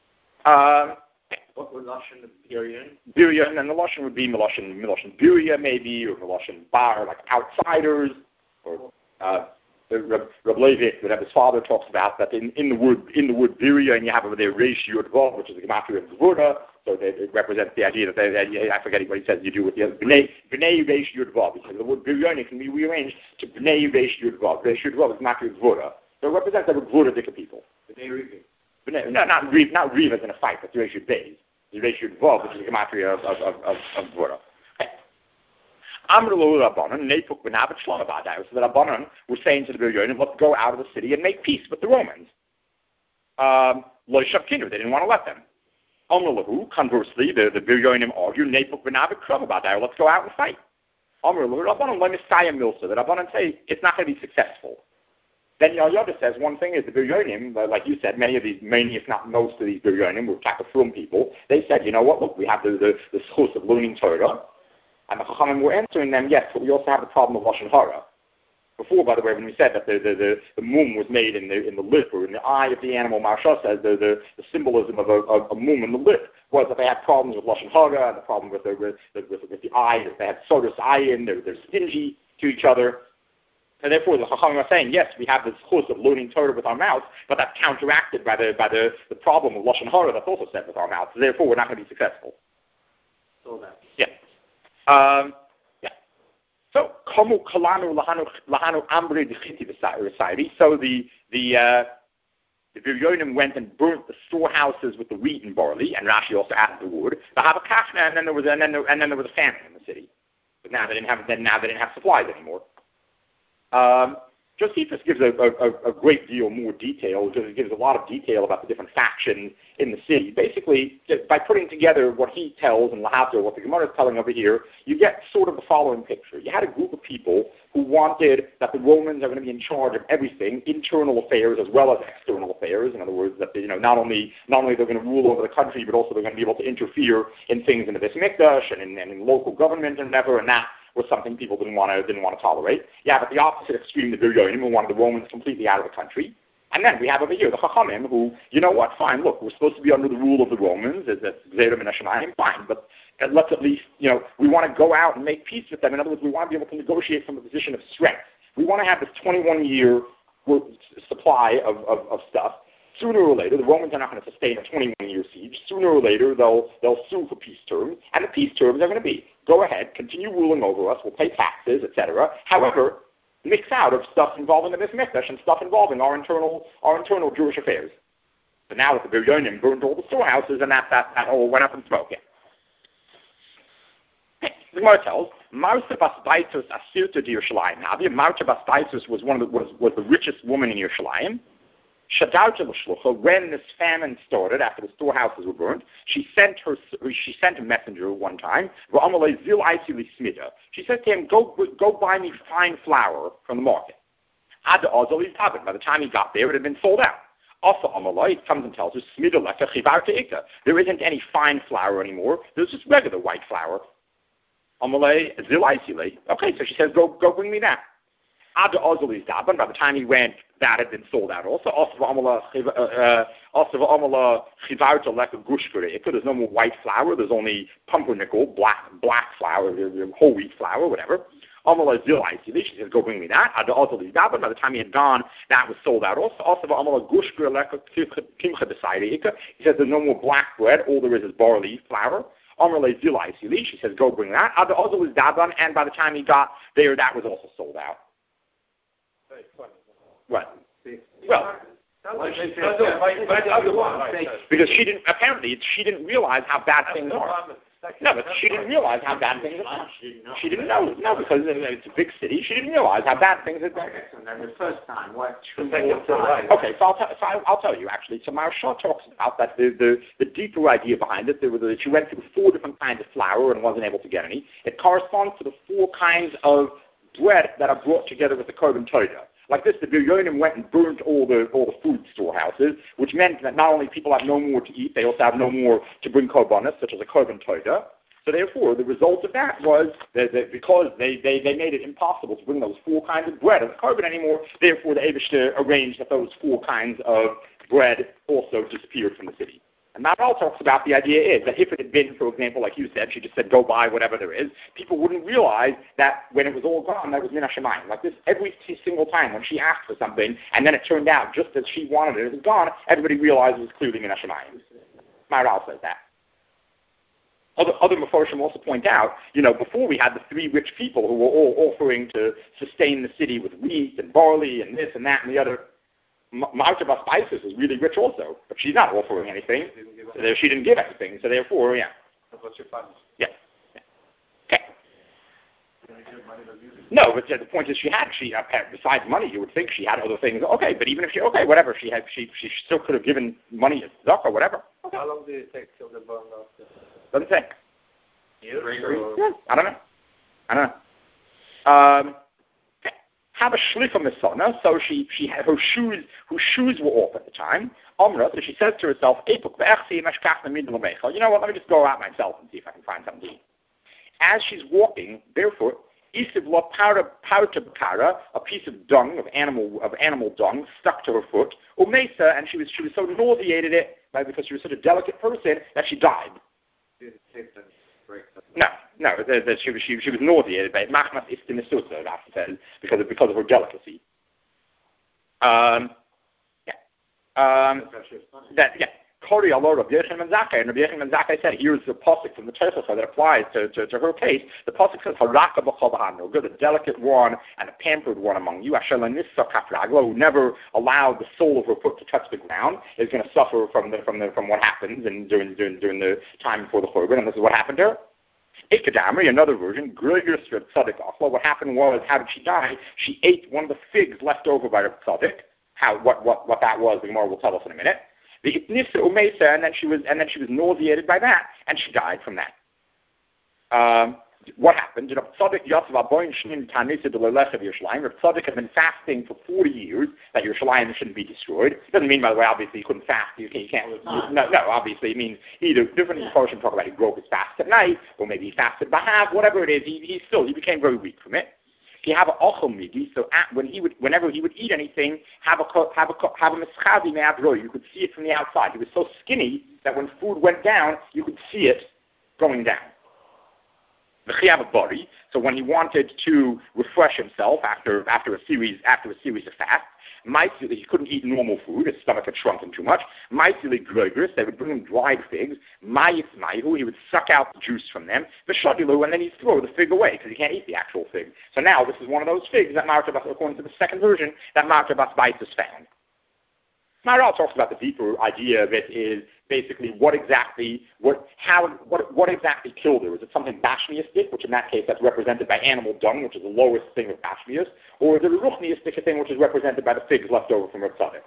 [SPEAKER 2] What would Lashon Biryan?
[SPEAKER 1] Biryan, and the Lashon would be Meloshin Birya maybe, or Meloshin Bar, like outsiders. or Reb Leivik, that his father talks about that in the word Birya, and you have over there Reish Yud Vav, which is the gematria of Gvura, so it represents the idea that I forget what he says you do with the other Bnei Reish Yud Vav. He says the word Birya can be rearranged to Bnei Reish Yud Vav. Reish Yud Vav is gematria of Gvura, so it represents the Gvura Dika people.
[SPEAKER 2] Bnei Rivi.
[SPEAKER 1] Not Riv as in a fight, but the Reish Yud Beis, the Reish Yud Vav, which is the gematria of Gvura. So the Rabbanan were saying to the Biryonim, let's go out of the city and make peace with the Romans. They didn't want to let them. Conversely, the Biryonim argue, let's go out and fight. The Rabbanan say it's not going to be successful. Then Yoda says one thing is the Biryonim, like you said, many if not most of these Biryonim were Takafrum people. They said, you know what, look, we have the schus of learning Torah. And the Chachamim were answering them, yes, but we also have the problem of Lashon Hara. Before, by the way, when we said that the mum was made in the lip or in the eye of the animal, Maharsha says the symbolism of a mum in the lip was that they had problems with Lashon Hara and the problem with the eye, that they had sodas ayin, they're stingy to each other. And therefore, the Chachamim are saying, yes, we have this chus of learning Torah with our mouth, but that's counteracted by the problem of Lashon Hara that's also said with our mouth. So therefore, we're not going to be successful.
[SPEAKER 2] So that.
[SPEAKER 1] Yeah. So komu kalanu lahanu ambre dechiti v'sayri. So the Biryonim went and burnt the storehouses with the wheat and barley, and Rashi also added the wood. And then there was a famine in the city. But now they didn't have supplies anymore. Josephus gives a great deal more detail. He gives a lot of detail about the different factions in the city. Basically, by putting together what he tells and Lahavdil, what the Gemara is telling over here, you get sort of the following picture. You had a group of people who wanted that the Romans are going to be in charge of everything, internal affairs as well as external affairs. In other words, that not only they're going to rule over the country, but also they're going to be able to interfere in things in the Beis Mikdash and in local government and whatever, and that was something people didn't want to tolerate. You have at the opposite extreme the Biryonim, who wanted the Romans completely out of the country. And then we have over here the Chachamim, who, you know what, fine, look, we're supposed to be under the rule of the Romans, that's Gzeira min Hashamayim, fine, but let's at least, we want to go out and make peace with them. In other words, we want to be able to negotiate from a position of strength. We want to have this 21-year supply of stuff. Sooner or later, the Romans are not going to sustain a 21-year siege. Sooner or later, they'll sue for peace terms, and the peace terms are going to be, go ahead, continue ruling over us, we'll pay taxes, etc. However, mix out of stuff involving the Beis Mikdash and stuff involving our internal Jewish affairs. But now that the Biryonim burned all the storehouses, and that all went up in smoke. Yeah. The Gemara tells, Martha bas Baitus asirta di Yerushalayim. Now, Martha bas Baitus was the richest woman in Yerushalayim. When this famine started, after the storehouses were burned, she sent a messenger one time. She said to him, go buy me fine flour from the market. By the time he got there, it had been sold out. Also, it comes and tells us, there isn't any fine flour anymore. There's just regular white flour. Okay, so she says, go bring me that. By the time he went, that had been sold out also. There's no more white flour. There's only pumpernickel, black flour, whole wheat flour, whatever. She says, go bring me that. By the time he had gone, that was sold out also. He says, there's no more black bread. All there is barley flour. She says, go bring that. And by the time he got there, that was also sold out. What? Well, because she didn't realize how bad things are. No, but she didn't realize how bad things are. She didn't know. No, because it's a big city. She didn't realize how bad things had been.
[SPEAKER 2] And the first time, what?
[SPEAKER 1] Okay, so I'll tell you actually. So Maharsha talks about that the deeper idea behind it. That she went through 4 different kinds of flour and wasn't able to get any. It corresponds to the 4 kinds of bread that are brought together with the Korban Todah. Like this, the Biryonim went and burnt all the food storehouses, which meant that not only people have no more to eat, they also have no more to bring korbanos, such as a Korban Todah. So therefore, the result of that was that because they made it impossible to bring those 4 kinds of bread as a korban anymore, therefore the Eibishter arranged that those 4 kinds of bread also disappeared from the city. And Maharal talks about the idea is that if it had been, for example, like you said, she just said, go buy whatever there is, people wouldn't realize that when it was all gone, that was min hashemayim. Like this, every single time when she asked for something, and then it turned out just as she wanted it, it was gone, everybody realized it was clearly min hashemayim. Maharal says that. Other Meforshim also point out, before we had the three rich people who were all offering to sustain the city with wheat and barley and this and that and the other, Marta Bas Baisus is really rich also, but she's not offering anything, so she didn't give anything, so therefore, yeah. Yeah. Okay. No, but the point is she besides money, you would think she had other things. Okay, but even if whatever, she still could have given money as tzedakah or whatever. Okay.
[SPEAKER 3] How long did it take till the burn off?
[SPEAKER 1] Doesn't say.
[SPEAKER 3] Years?
[SPEAKER 1] Yeah, I don't know. Have a shlicha misona, so she had her shoes were off at the time. Omra, so she says to herself, you know what, let me just go out myself and see if I can find something to eat. As she's walking barefoot, Isivla Pautabkara, a piece of dung, of animal dung, stuck to her foot, Umesa, and she was so nauseated because she was such a delicate person that she died. No, she was nauseated by it. Machmas istimisusa, Rashi says, because of her delicacy. Kori alor Rabbi Yochanan ben Zakkai, and Rabbi Yochanan ben Zakkai said, here's the pasuk from the Tosafos that applies to her case. The pasuk says, Haraka b'chol b'hano, good, a delicate one and a pampered one among you, Asher l'nissa kafragla, who never allowed the sole of her foot to touch the ground, is going to suffer from what happens and during the time before the Churban, and this is what happened to her. Ikadamri, another version, what happened was, how did she die? She ate one of the figs left over by her tzaddik. What that was, the Gemara will tell us in a minute. The Itnisa Umesa, and then she was nauseated by that, and she died from that. What happened? Tzaddik had been fasting for 40 years that Yerushalayim shouldn't be destroyed. It doesn't mean, by the way, obviously you couldn't fast. You can't. No. Obviously, it means either different Meforshim talk about he broke his fast at night, or maybe he fasted bahav, whatever it is. He became very weak from it. He have a ochel midi, so whenever he would eat anything, have a mischazi me'adro. You could see it from the outside. He was so skinny that when food went down, you could see it going down. The chiyav bari. So when he wanted to refresh himself after a series of fasts, he couldn't eat normal food. His stomach had shrunken too much. Maisili groigris, they would bring him dried figs. Mayis maihu, he would suck out the juice from them. V'shadilu, and then he'd throw the fig away because he can't eat the actual fig. So now this is one of those figs that Marta Bas, according to the second version, that Marta Bas Baisus found. Maharal talks about the deeper idea of it is basically what exactly killed her. Was it something bashmiistic, which in that case that's represented by animal dung, which is the lowest thing of bashmius, or is it a ruchniistic thing, which is represented by the figs left over from her tzaddik?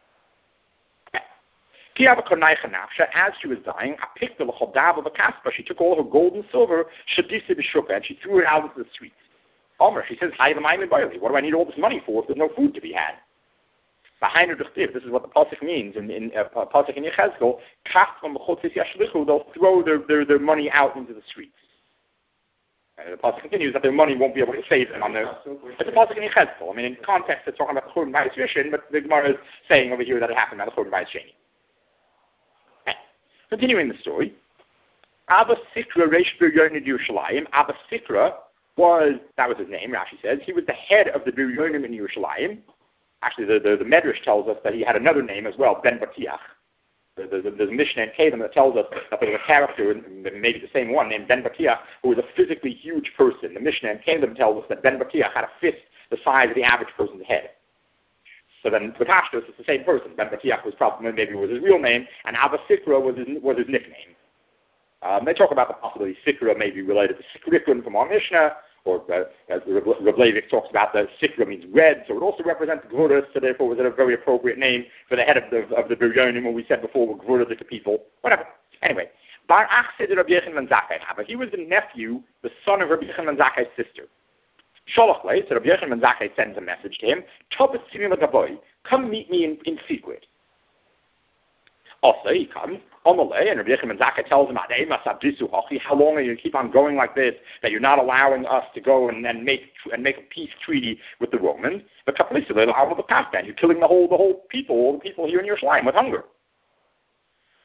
[SPEAKER 1] As she was dying, she took all her gold and silver, and she threw it out into the streets. She says, what do I need all this money for if there's no food to be had? This is what the pasuk means in pasuk in Yechezkel. They'll throw their money out into the streets. The pasuk continues that their money won't be able to save them on their. It's a pasuk in Yechezkel. I mean, in context, it's talking about the Churban Bayis Rishon, but the Gemara is saying over here that it happened at the Churban Bayis Sheni. Continuing the story, Abba Sikra Reish Biryonim Yerushalayim. Abba Sikra that was his name. Rashi says he was the head of the Biryonim in Yerushalayim. Actually, the Medrash tells us that he had another name as well, Ben Batiach. There's a Mishnah in Kedem that tells us that there's a character, maybe the same one, named Ben Batiach, who was a physically huge person. The Mishnah in Kedem tells us that Ben Batiach had a fist the size of the average person's head. So then, with Hashtos, it's the same person. Ben Batiach was probably maybe was his real name, and Abba Sikra was his nickname. They talk about the possibility Sikra may be related to Sikrikun from our Mishnah, or as Reb Leivik talks about, the Sikra means red, so it also represents Gvuras, so therefore was it a very appropriate name for the head of the Biryonim, when we said before were Gvuras people, whatever. Anyway, Bar Achse de Rabbi Yochanan ben Zakkai, he was the nephew, the son of Rabbi Yochanan ben Zakkai's sister. Sholach le, so Rabbi Yochanan ben Zakkai sends a message to him, Tobet Simim Gavoy, come meet me in secret. Also, he comes, and Rabbi Yochanan ben Zakkai tells him, how long are you keep on going like this, that you're not allowing us to go and make a peace treaty with the Romans? But you're killing all the people here in Yerushalayim with hunger.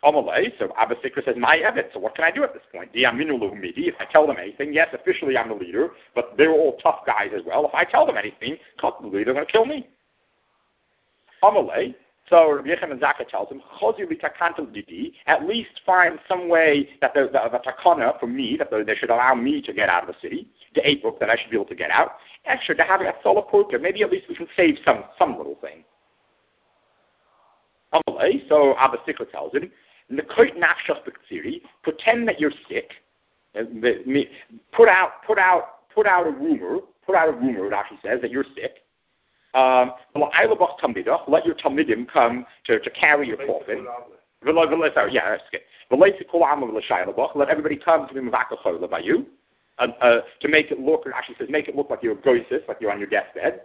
[SPEAKER 1] Amalei, so Abba Sikra says, my Evet, so what can I do at this point? If I tell them anything, yes, officially I'm the leader, but they're all tough guys as well. If I tell them anything, they're going to kill me. Amalei, so Rabbi Yechim and Zaka tells him, at least find some way that the takana for me, that they should allow me to get out of the city, the 8 book that I should be able to get out. Extra to have a solar porker, maybe at least we can save some little thing. Amalei, so Abba Sikra tells him, pretend that you're sick. Put out a rumor. It actually says that you're sick. Let your talmidim come to carry your coffin. Let everybody come to be mevakach by you, to make it look. It actually says make it look like you're goysis, like you're on your deathbed.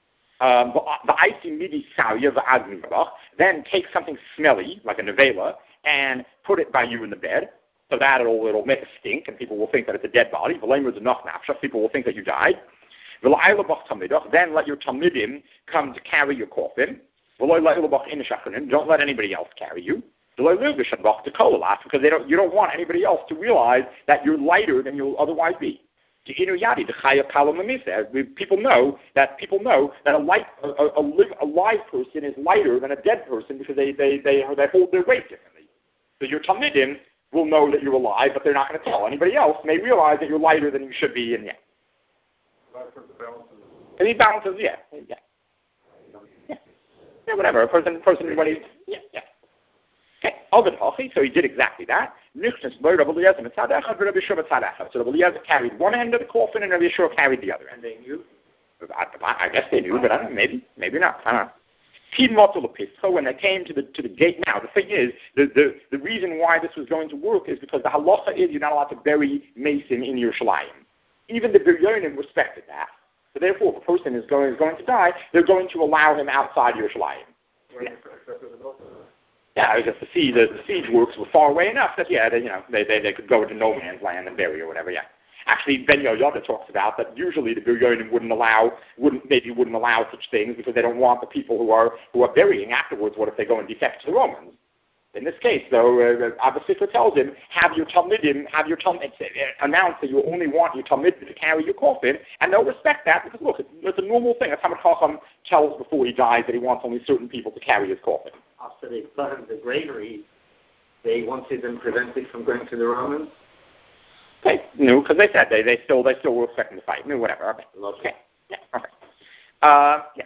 [SPEAKER 1] Then take something smelly, like a nevela, and put it by you in the bed, so that it'll make a stink, and people will think that it's a dead body. People will think that you died. Then let your talmidim come to carry your coffin. Don't let anybody else carry you. Because you don't want anybody else to realize that you're lighter than you'll otherwise be. People know that a live person is lighter than a dead person because they hold their weight differently. So your talmidim will know that you're alive, but they're not going to tell. Anybody else may realize that you're lighter than you should be, and yeah. And he balances, yeah, whatever. A person, when he, yeah. Okay, so he did exactly that. So Rabbi Eliezer carried one end of the coffin, and Rabbi Yeshua carried the other end.
[SPEAKER 2] And they knew?
[SPEAKER 1] I guess they knew, but I don't know, maybe not. I don't know. So when they came to the gate, now the thing is, the reason why this was going to work is because the halacha is you're not allowed to bury Mason in Yerushalayim. Even the Biryonim respected that. So therefore, if a person is going to die, they're going to allow him outside Yerushalayim. Yeah, because the siege works were far away enough that they could go into no man's land and bury or whatever. Yeah. Actually, Ben Yoda talks about that usually the Biryonim wouldn't allow such things because they don't want the people who are burying afterwards. What if they go and defect to the Romans? In this case, though, Abba Sikra tells him, have your talmidim announce that you only want your talmidim to carry your coffin, and they'll respect that because look, it's a normal thing. A Talmid Chacham tells before he dies that he wants only certain people to carry his coffin.
[SPEAKER 2] After they burned the granary, they wanted them prevented from going to the Romans.
[SPEAKER 1] Okay, no, because they said they still were expecting to fight. No, whatever. Okay, yeah, okay.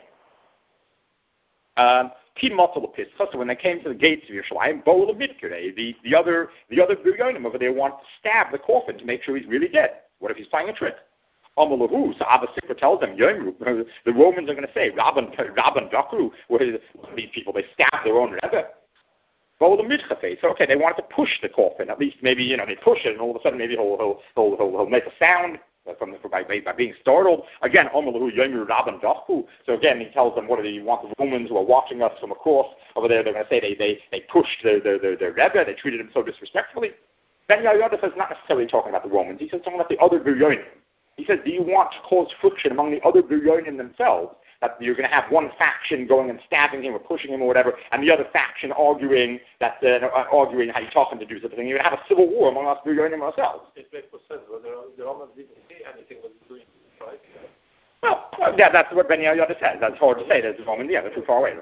[SPEAKER 1] So when they came to the gates of Yerushalayim, the other Biryonim over there want to stab the coffin to make sure he's really dead. What if he's playing a trick? So Abba Sikra tells them, the Romans are going to say, Rabban Dakru, these people, they stab their own Rebbe. So okay, they wanted to push the coffin. At least maybe, they push it, and all of a sudden maybe he'll make a sound by being startled. Again, so again, he tells them, what do you want the Romans who are watching us from across over there? They're going to say they pushed their Rebbe, they treated him so disrespectfully. Ben Yoda says not necessarily talking about the Romans. He says talking about the other Biryonim. He says, do you want to cause friction among the other Biryonim themselves? That you're going to have one faction going and stabbing him or pushing him or whatever, and the other faction arguing how you taught him to do something. You're going to have a civil war among us Biryonim ourselves.
[SPEAKER 3] It makes sense. The Romans didn't say anything was doing right.
[SPEAKER 1] Well, yeah, that's what Ben Yoda says. That's hard to say. There's the Roman, they're too far away.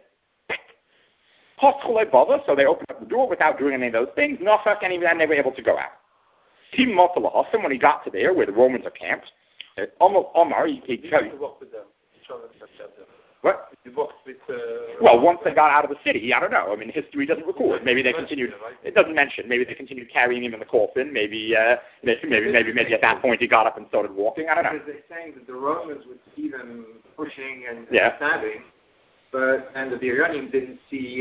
[SPEAKER 1] So they opened up the door without doing any of those things. And even then they were able to go out. When he got to there where the Romans are camped, Omar, he
[SPEAKER 3] walked with them.
[SPEAKER 1] What?
[SPEAKER 3] He walked with,
[SPEAKER 1] well, once they got out of the city, I don't know. I mean, history doesn't record. Maybe they continued. It doesn't mention. Maybe they continued carrying him in the coffin. Maybe at that point he got up and started walking. I don't know.
[SPEAKER 2] Because they're saying that the Romans would see them pushing and stabbing, and the Biryonim didn't see.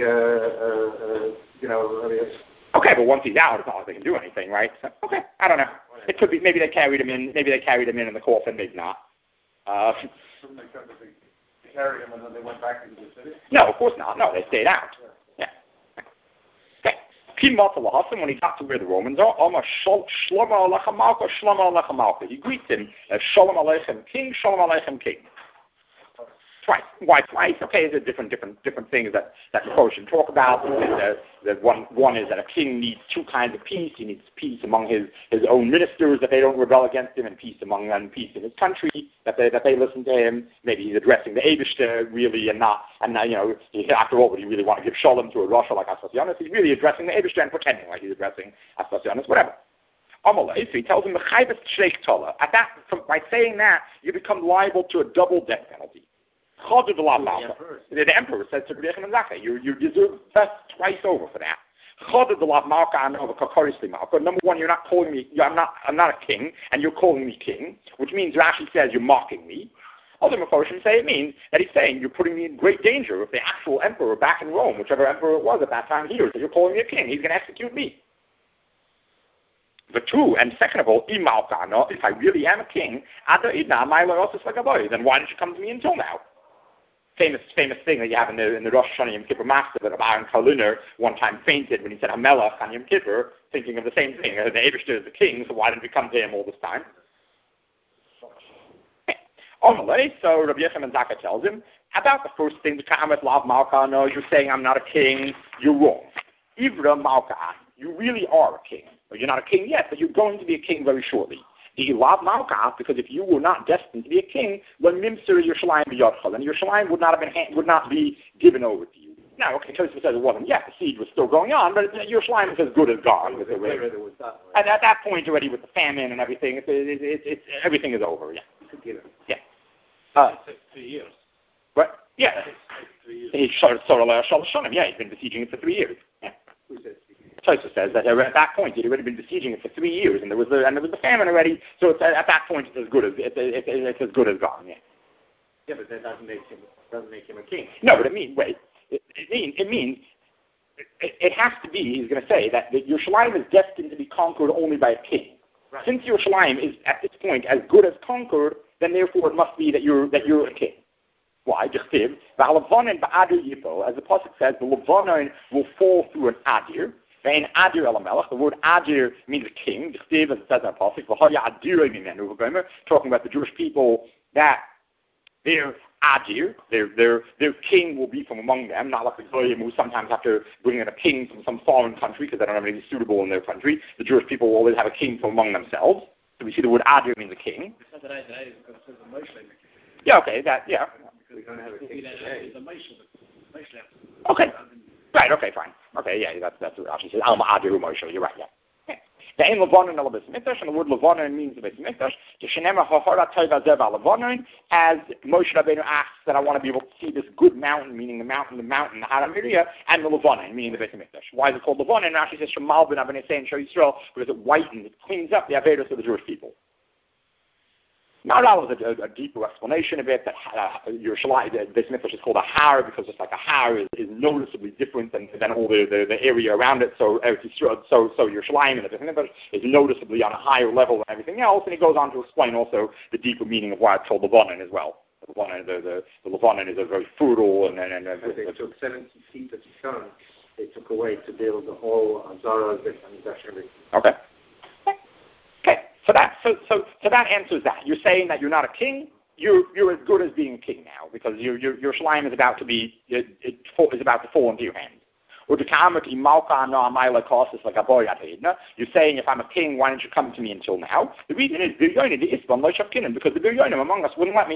[SPEAKER 1] Okay, but once he's out, it's not like they can do anything, right? So, okay, I don't know. It could be. Maybe they carried him in. Maybe they carried him in the coffin. Maybe not.
[SPEAKER 3] They carried him and then they went back into the city?
[SPEAKER 1] No, of course not. No, they stayed out. Yeah. Okay. When he got to where the Romans are, he greets him as Shalom Aleichem King, Shalom Aleichem King. Twice. Why twice? Okay, there's different things that Mephoshim should talk about. One is that a king needs two kinds of peace. He needs peace among his own ministers, that they don't rebel against him, and peace in his country, that they listen to him. Maybe he's addressing the Eibishter really, and after all, would he really want to give shalom to a Russia like Aspasionis? He's really addressing the Eibishter and pretending like he's addressing Aspasionis, whatever. So he tells him, by saying that, you become liable to a double death penalty. The emperor said to Rabbi Yechon, you deserve death twice over for that. Number one, you're not calling me, I'm not a king, and you're calling me king, which means Rashi says you're mocking me. Other Mephoshim say it means that he's saying you're putting me in great danger if the actual emperor back in Rome, whichever emperor it was at that time, hears that you're calling me a king. He's going to execute me. But two, and second of all, if I really am a king, then why didn't you come to me until now? Famous thing that you have in the Rosh Hashanah Yom Kippur Master, that Aaron Kaliner one time fainted when he said Hamelach on Yom Kippur, thinking of the same thing. The Eibishter is the king, so why didn't we come to him all this time? So Rabbi Yechon Zaka tells him, about the first thing, the Ka'amet Lav Malka, no, you're saying I'm not a king, you're wrong. Ivra Malka, you really are a king. You're not a king yet, but you're going to be a king very shortly. Because if you were not destined to be a king, then Yerushalayim would not be given over to you. Now, okay, Tosfos says it wasn't yet. The siege was still going on, but Yerushalayim is as good as gone. And at that point already, with the famine and everything, everything is over. Yeah. Yeah.
[SPEAKER 3] 3 years.
[SPEAKER 1] What? Yeah. He's been besieging it for 3 years. Yeah. Tosfos says that at that point he'd already been besieging it for 3 years, and there was the famine already. So at that point it's as good as gone. Yeah.
[SPEAKER 2] Yeah, but that doesn't make him a king.
[SPEAKER 1] No, but it means it has to be. He's going to say that Yerushalayim is destined to be conquered only by a king. Right. Since Yerushalayim is at this point as good as conquered, then therefore it must be that you're a king. Why? As the pasuk says, the Levanon will fall through an adir. The word adir means a king. As it says in the pasuk, talking about the Jewish people, that their adir, their king will be from among them, not like the Goyim who sometimes have to bring in a king from some foreign country because they don't have anything suitable in their country. The Jewish people will always have a king from among themselves. So we see the word adir means a king. Yeah, okay, yeah. Okay. Right, okay, fine. Okay, yeah, that's what Rashi says. Alma Adiru Moshe, you're right, yeah. The aim Levanon el Beis Mikdash, and the word Levanon means the Beis Mikdash. Geshenema ha'hara tova zeh Levanon, as Moshe Rabbeinu asks that I want to be able to see this good mountain, meaning the mountain, the Har Moriah, and the Levanon, meaning the Beis Mikdash. Why is it called Levanon? Rashi says Shemal ben Avnei Sein Shel Yisrael, because it whitens, it cleans up the Avedos of the Jewish people. Now that was a deeper explanation of it, that Yerushalayim, this Mikdash is called a Har because it's like a Har is noticeably different than all the area around it. So Yerushalayim and the Mikdash is noticeably on a higher level than everything else, and he goes on to explain also the deeper meaning of why it's called Levanon as well. The Levanon is a very fertile and
[SPEAKER 2] they took 70 feet of stone. They took away to build the whole Azara and everything.
[SPEAKER 1] Okay. So that answers that. You're saying that you're not a king. You're as good as being a king now because Yerushalayim is about to fall into your hands. You're saying if I'm a king, why don't you come to me until now? The reason is because the Biryonim among us wouldn't let me.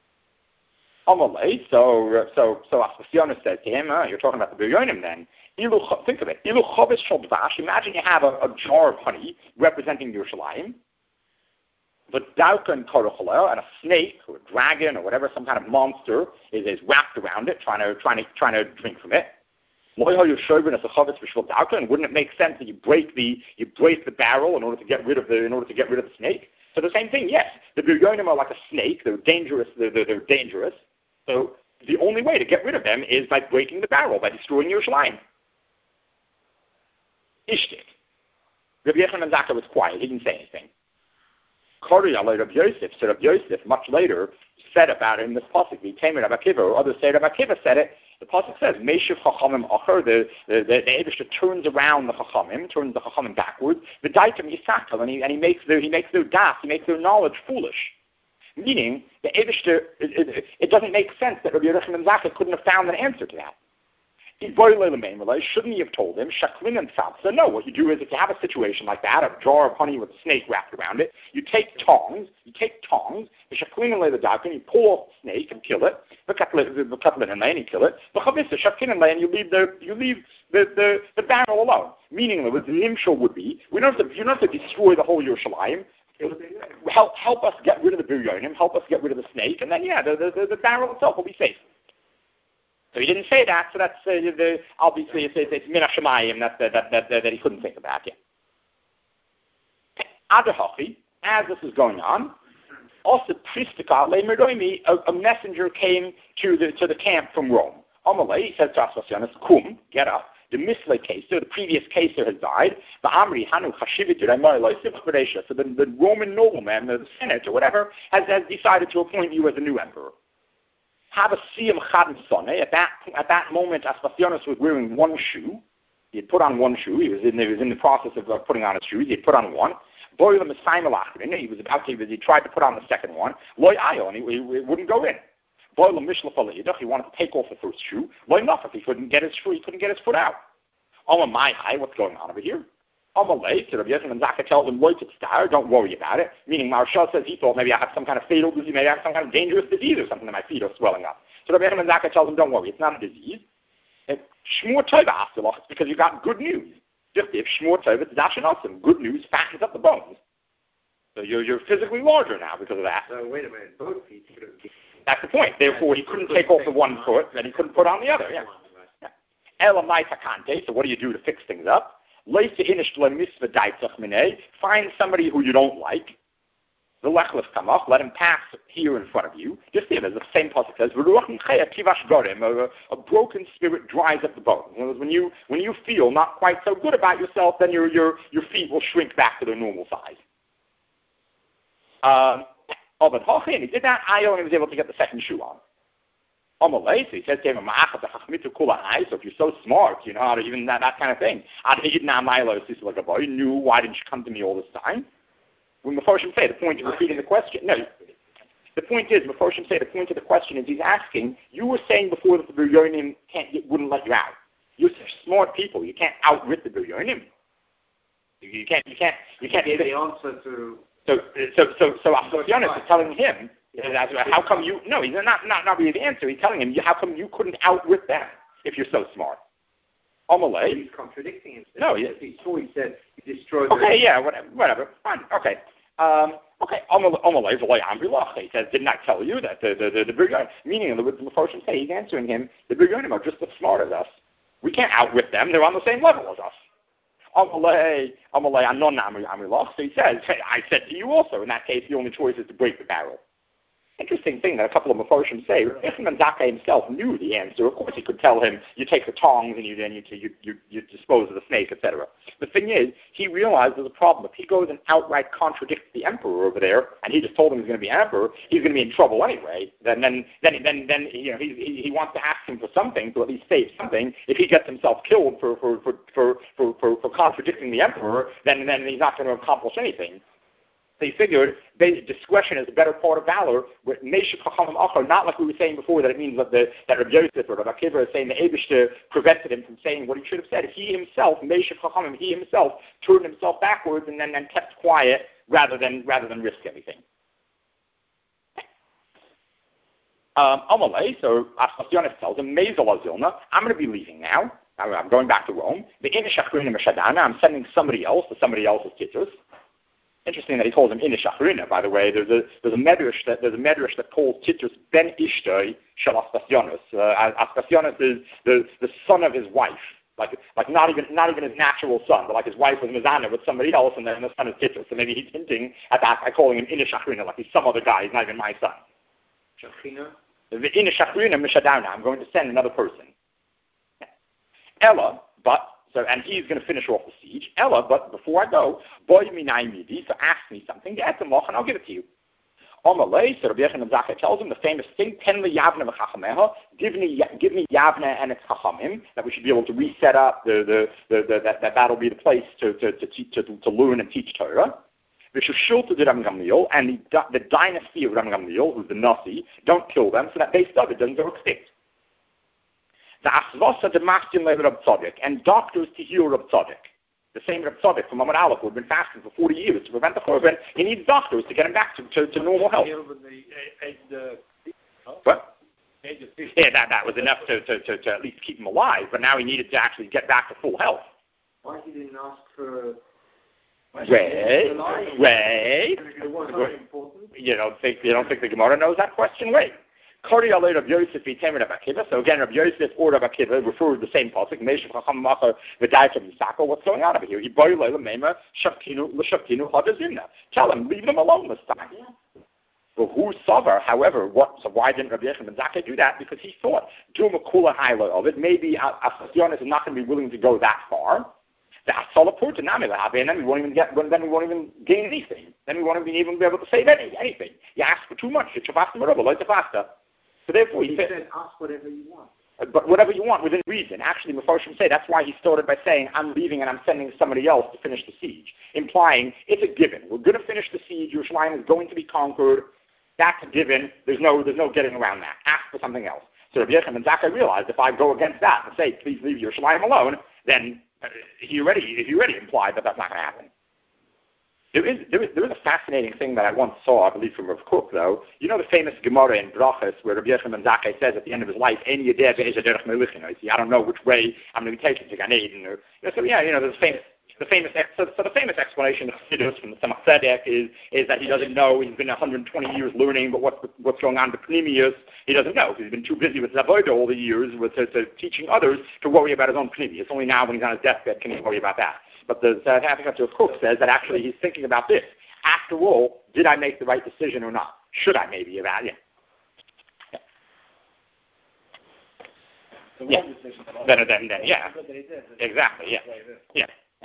[SPEAKER 1] So Aspasionis says to him, you're talking about the Biryonim then. Think of it. Imagine you have a jar of honey representing Yerushalayim. But Dauka and Korochala, and a snake or a dragon or whatever, some kind of monster is wrapped around it, trying to drink from it. And wouldn't it make sense that you break the barrel in order to get rid of the snake? So the same thing, yes. The Biryonim are like a snake. They're dangerous. They're dangerous. So the only way to get rid of them is by breaking the barrel, by destroying Yerushalayim. Ishtik. Rabbi Yechon Zaka was quiet. He didn't say anything. Rabbi Yosef, so Rabbi Yosef, much later, said about it in this pasuk. He came in Rabbi Akiva, or others say Rabbi Akiva said it. The pasuk says, Meishiv Chachamim Acher, the Eibishter turns around the Chachamim backwards. The Daitam Yisakal, and he makes their das, he makes their knowledge foolish. Meaning, the Eibishter, it doesn't make sense that Rabbi Yochanan ben Zakkai couldn't have found an answer to that. Shouldn't he have told him, Shaklin and Tzavsa? No, what you do is if you have a situation like that, a jar of honey with a snake wrapped around it, you take tongs, the Shaklin and lay the dalkin, you pull off the snake and kill it, the Katlin and lay and you kill it, the Chavissa, Shaklin and lay, and you leave the barrel alone. Meaning, what the Nimshal would be, you don't have to destroy the whole Yerushalayim. Help us get rid of the Biryonim, help us get rid of the snake, and then, the barrel itself will be safe. So he didn't say that, so that's obviously it's min hashamayim that he couldn't think of that yet. Adahachi, as this is going on, also Pristika le'merdoimi, a messenger came to the camp from Rome. Amalei, he said to Asfasianus, kum, get up. The Misle Caesar, the previous Caesar has died. The Amri Hanu Chashivitur so the Roman nobleman, the Senate or whatever, has decided to appoint you as a new emperor. Have a siyam chad sonne. At that moment, Aspasionis was wearing one shoe. He had put on one shoe. He was in the process of putting on his shoes. He had put on one. Boilam he tried to put on the second one. Loy ayon, he wouldn't go in. Boilam mishlafalidach, he wanted to take off the first shoe. Loy nafaf, he couldn't get his foot out. Alma my high, what's going on over here? Alma late, so Rabbi Yochanan ben Zakkai tells him, Loy star, don't worry about it. Meaning Maharsha says he thought maybe I have some kind of fatal disease, maybe I have some kind of dangerous disease or something that my feet are swelling up. So Rabbi Yochanan ben Zakkai tells him, don't worry, it's not a disease. Shmur tova afterloch, it's because you got good news. Just if shmur tova, it's dashanosim. Good news fattens up the bones. So you're physically larger now because of that.
[SPEAKER 2] So wait a minute, both feet should have been.
[SPEAKER 1] That's the point. Therefore, he couldn't take off the one foot, and he couldn't put on the other. Yeah. Elamai takante. So what do you do to fix things up? Find somebody who you don't like. The lechless come off. Let him pass here in front of you. Just see it as the same pasuk says. A broken spirit dries up the bones. In other words, when you feel not quite so good about yourself, then your feet will shrink back to their normal size. But he did that. Ayon was able to get the second shoe on. So he says to him, so if you're so smart, you know how to even that kind of thing. You knew, why didn't you come to me all this time? When Mefarshim say, the point is repeating the question. No, the point is, Mefarshim say, the point of the question is he's asking, you were saying before that the Biryonim wouldn't let you out. You're such smart people, you can't outwit the Biryonim. You can't
[SPEAKER 2] the answer to...
[SPEAKER 1] So Asfasianus is telling him, how come you... No, he's not really the answer. He's telling him, how come you couldn't outwit them if you're so smart? Amalei.
[SPEAKER 2] He's contradicting himself.
[SPEAKER 1] No,
[SPEAKER 2] he said he destroyed...
[SPEAKER 1] Okay, yeah, whatever. Fine, okay. Amalei is like Amrilach. He says, didn't I tell you that the Biryonim... Meaning, the Mefarshim say, he's answering him, the Biryonim are just as smart as us. We can't outwit them. They're on the same level as us. Amalei, anon Amrilach. So he says, hey, I said to you also, in that case, the only choice is to break the barrel. Interesting thing that a couple of Mefarshim say, Yochanan ben Zakkai himself knew the answer. Of course, he could tell him, you take the tongs and you dispose of the snake, etc. The thing is, he realized there's a problem. If he goes and outright contradicts the emperor over there, and he just told him he's going to be emperor, he's going to be in trouble anyway. Then he wants to ask him for something to at least save something. If he gets himself killed for contradicting the emperor, then he's not going to accomplish anything. They figured discretion is the better part of valor. Not like we were saying before that it means that Rabbi Yosef or Rabbi Akiva is saying the Eibishter prevented him from saying what he should have said. He himself turned himself backwards and then kept quiet rather than risk anything. Amalei, so Asfasianus tells him, I'm going to be leaving now. I'm going back to Rome. I'm sending somebody else. Somebody else is Titus. Interesting that he calls him Inish Achrina, by the way. There's a medrash that calls Titus Ben Ishtoi Shel Aspasionis. Aspasionis is the son of his wife, like not even his natural son, but like his wife was Mizana with somebody else, and then the son is Titus. So maybe he's hinting at that by calling him Inish Achrina, like he's some other guy. He's not even my son.
[SPEAKER 2] Shachrina?
[SPEAKER 1] The Inish Achrina Mishadana. I'm going to send another person. Ella, but. So, and he's going to finish off the siege. Ella, but before I go, boy minai midi, so ask me something, get the moch, and I'll give it to you. Amalei, so Rabbi Yochanan ben Zakkai tells him the famous thing, ten li yavna v'chachameha, give me yavna and its chachamim, that we should be able to reset up, that'll be the place to learn and teach Torah. V'shulta de Rabban Gamliel, and the dynasty of Rabban Gamliel, who's the Nasi, don't kill them, so that base David doesn't go extinct. The Asvasa de Mastin Le Rab Tzaddik, and doctors to heal Rab Tzaddik. The same Rab Tzaddik from Amud Aleph, who had been fasting for 40 years to prevent the Churban, he needs doctors to get him back to normal health. What? Yeah, that was enough to at least keep him alive, but now he needed to actually get back to full health.
[SPEAKER 2] Why he didn't ask for...
[SPEAKER 1] Wait. You don't think the Gemara knows that question? Wait. So again, Rabbi Yosef or Rabbi Akiva refer to the same pasuk. What's going on over here? Tell him, leave them alone this time. But who suffer? However, so why didn't Rabbi Yechon ben Zakkai do that? Because he thought, do a kula haila of it. Maybe Asasyonis is not going to be willing to go that far. And then we won't even gain anything. Then we won't even be able to save anything. You ask for too much. So therefore, he said,
[SPEAKER 2] ask whatever you want.
[SPEAKER 1] But whatever you want, within reason. Actually, Mephoshim say that's why he started by saying, I'm leaving and I'm sending somebody else to finish the siege. Implying, it's a given. We're going to finish the siege. Yerushalayim is going to be conquered. That's a given. There's no getting around that. Ask for something else. So Rabbi Yechon ben Zakkai realized if I go against that and say, please leave Yerushalayim alone, then he already implied that that's not going to happen. There is a fascinating thing that I once saw, I believe from Rav Kook, though. You know the famous Gemara in Brachos where Rabbi Yechon ben Zakkai says at the end of his life, I don't know which way I'm going to be taken to Gan Eden. There's the famous explanation of Chassidus from the Tzemach Tzedek is that he doesn't know. He's been 120 years learning, but what's going on in the Pnimius, he doesn't know because he's been too busy with Zavodah all the years with teaching others to worry about his own Pnimius. Only now when he's on his deathbed can he worry about that. But the Rav Kook says that actually he's thinking about this. After all, did I make the right decision or not? Should I maybe evaluate? Yeah. Then, yeah. Exactly, yeah. Yeah.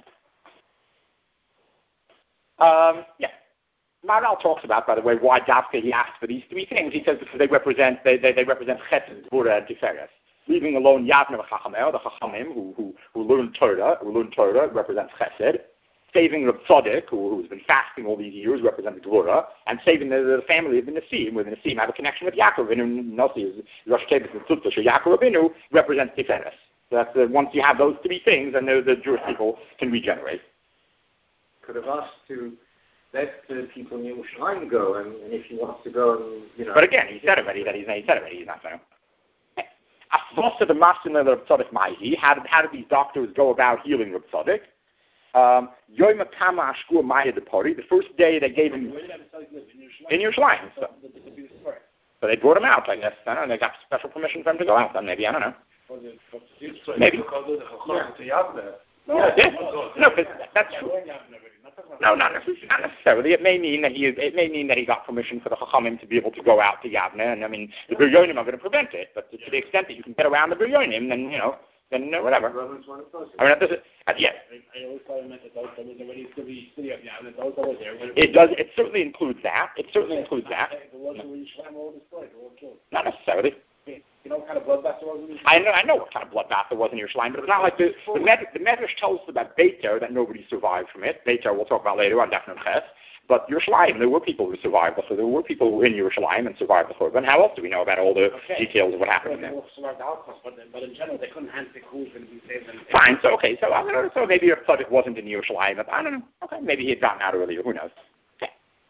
[SPEAKER 1] Maharal talks about, by the way, why Davka he asked for these three things. He says because they represent Chesed, Gvura, and Tiferes. Leaving alone Yavne v'Chachamel, the Chachamim who learn Torah represents Chesed. Saving Reb Tzaddik, who's been fasting all these years, represents Gvura, and saving the family of the Nesim, where the Nesim have a connection with Yaakov. And Nasi is Rosh Tevis and Tzutza, so Yaakov Rabbeinu represents Tiferes. So that's once you have those three things, then the Jewish people can regenerate.
[SPEAKER 2] Could have asked to let the people in Yerushalayim go, and if he wants to go, and
[SPEAKER 1] But again, he said already that he's not going to. How did these doctors go about healing Reb Tzaddik? The first day they gave him in Yerushalayim. So they brought him out, I guess. I don't know, they got special permission for him to go out then, maybe, I don't know. Maybe. No, that's true. No, not necessarily. It may mean that he got permission for the Chachamim to be able to go out to Yavne, and I mean the Biryonim are going to prevent it. But to the extent that you can get around the Biryonim, then whatever. I mean, yeah. It does. It certainly includes that. Not necessarily. You know what kind of bloodbath there was in Yerushalayim? I know what kind of bloodbath there was in Yerushalayim, but it's not like the Medrash tells us about Beitar that nobody survived from it. Beitar we'll talk about later on Daf Nun Ches. But Yerushalayim, there were people who survived. So there were people who were in Yerushalayim and survived the Churban. How else do we know about all the details of what happened there?
[SPEAKER 4] But in general, they couldn't handpick who's going to be saved.
[SPEAKER 1] Fine. So so maybe your Tzaddik wasn't in Yerushalayim. I don't know. Okay, maybe he had gotten out earlier. Who knows? Okay.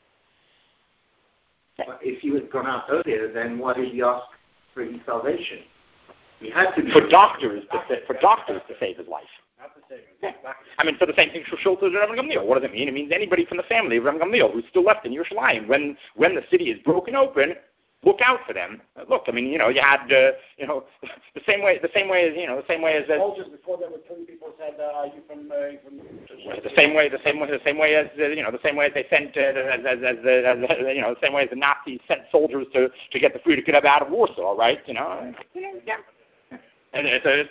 [SPEAKER 2] But if he had gone out earlier, then why did he ask for his salvation? He had to
[SPEAKER 1] for doctors to save his life.
[SPEAKER 4] Not to save him.
[SPEAKER 1] Yeah. I mean, for the same thing for Shulta and Rabban Gamliel. What does it mean? It means anybody from the family of Rabban Gamliel who's still left in Yerushalayim. When the city is broken open, look out for them. Look, I mean, you had, the same way as
[SPEAKER 4] soldiers before there were 20 people said, you from
[SPEAKER 1] the same way as they sent, the same way as the Nazis sent soldiers to get the Friedekind out of Warsaw, right? Yeah. And it's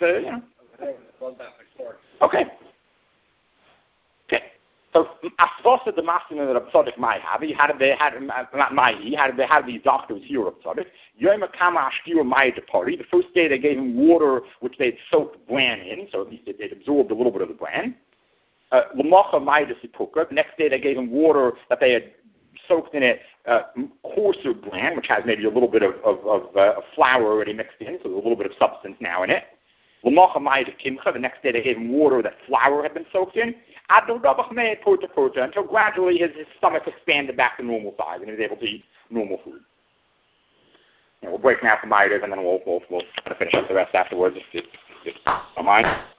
[SPEAKER 1] Okay. So, Asvasa the Mastin of Reb Tzaddik Maihavi, how did these doctors heal Reb Tzaddik? Yoma Kama Ashkiru Mai Depari, the first day they gave him water which they had soaked bran in, so at least it absorbed a little bit of the bran. The next day they gave him water that they had soaked in it, coarser bran, which has maybe a little bit of flour already mixed in, so there's a little bit of substance now in it. The next day they gave him water that flour had been soaked in, until gradually his stomach expanded back to normal size and he was able to eat normal food. We'll break now for Ma'ariv and then we'll finish up the rest afterwards if you don't mind.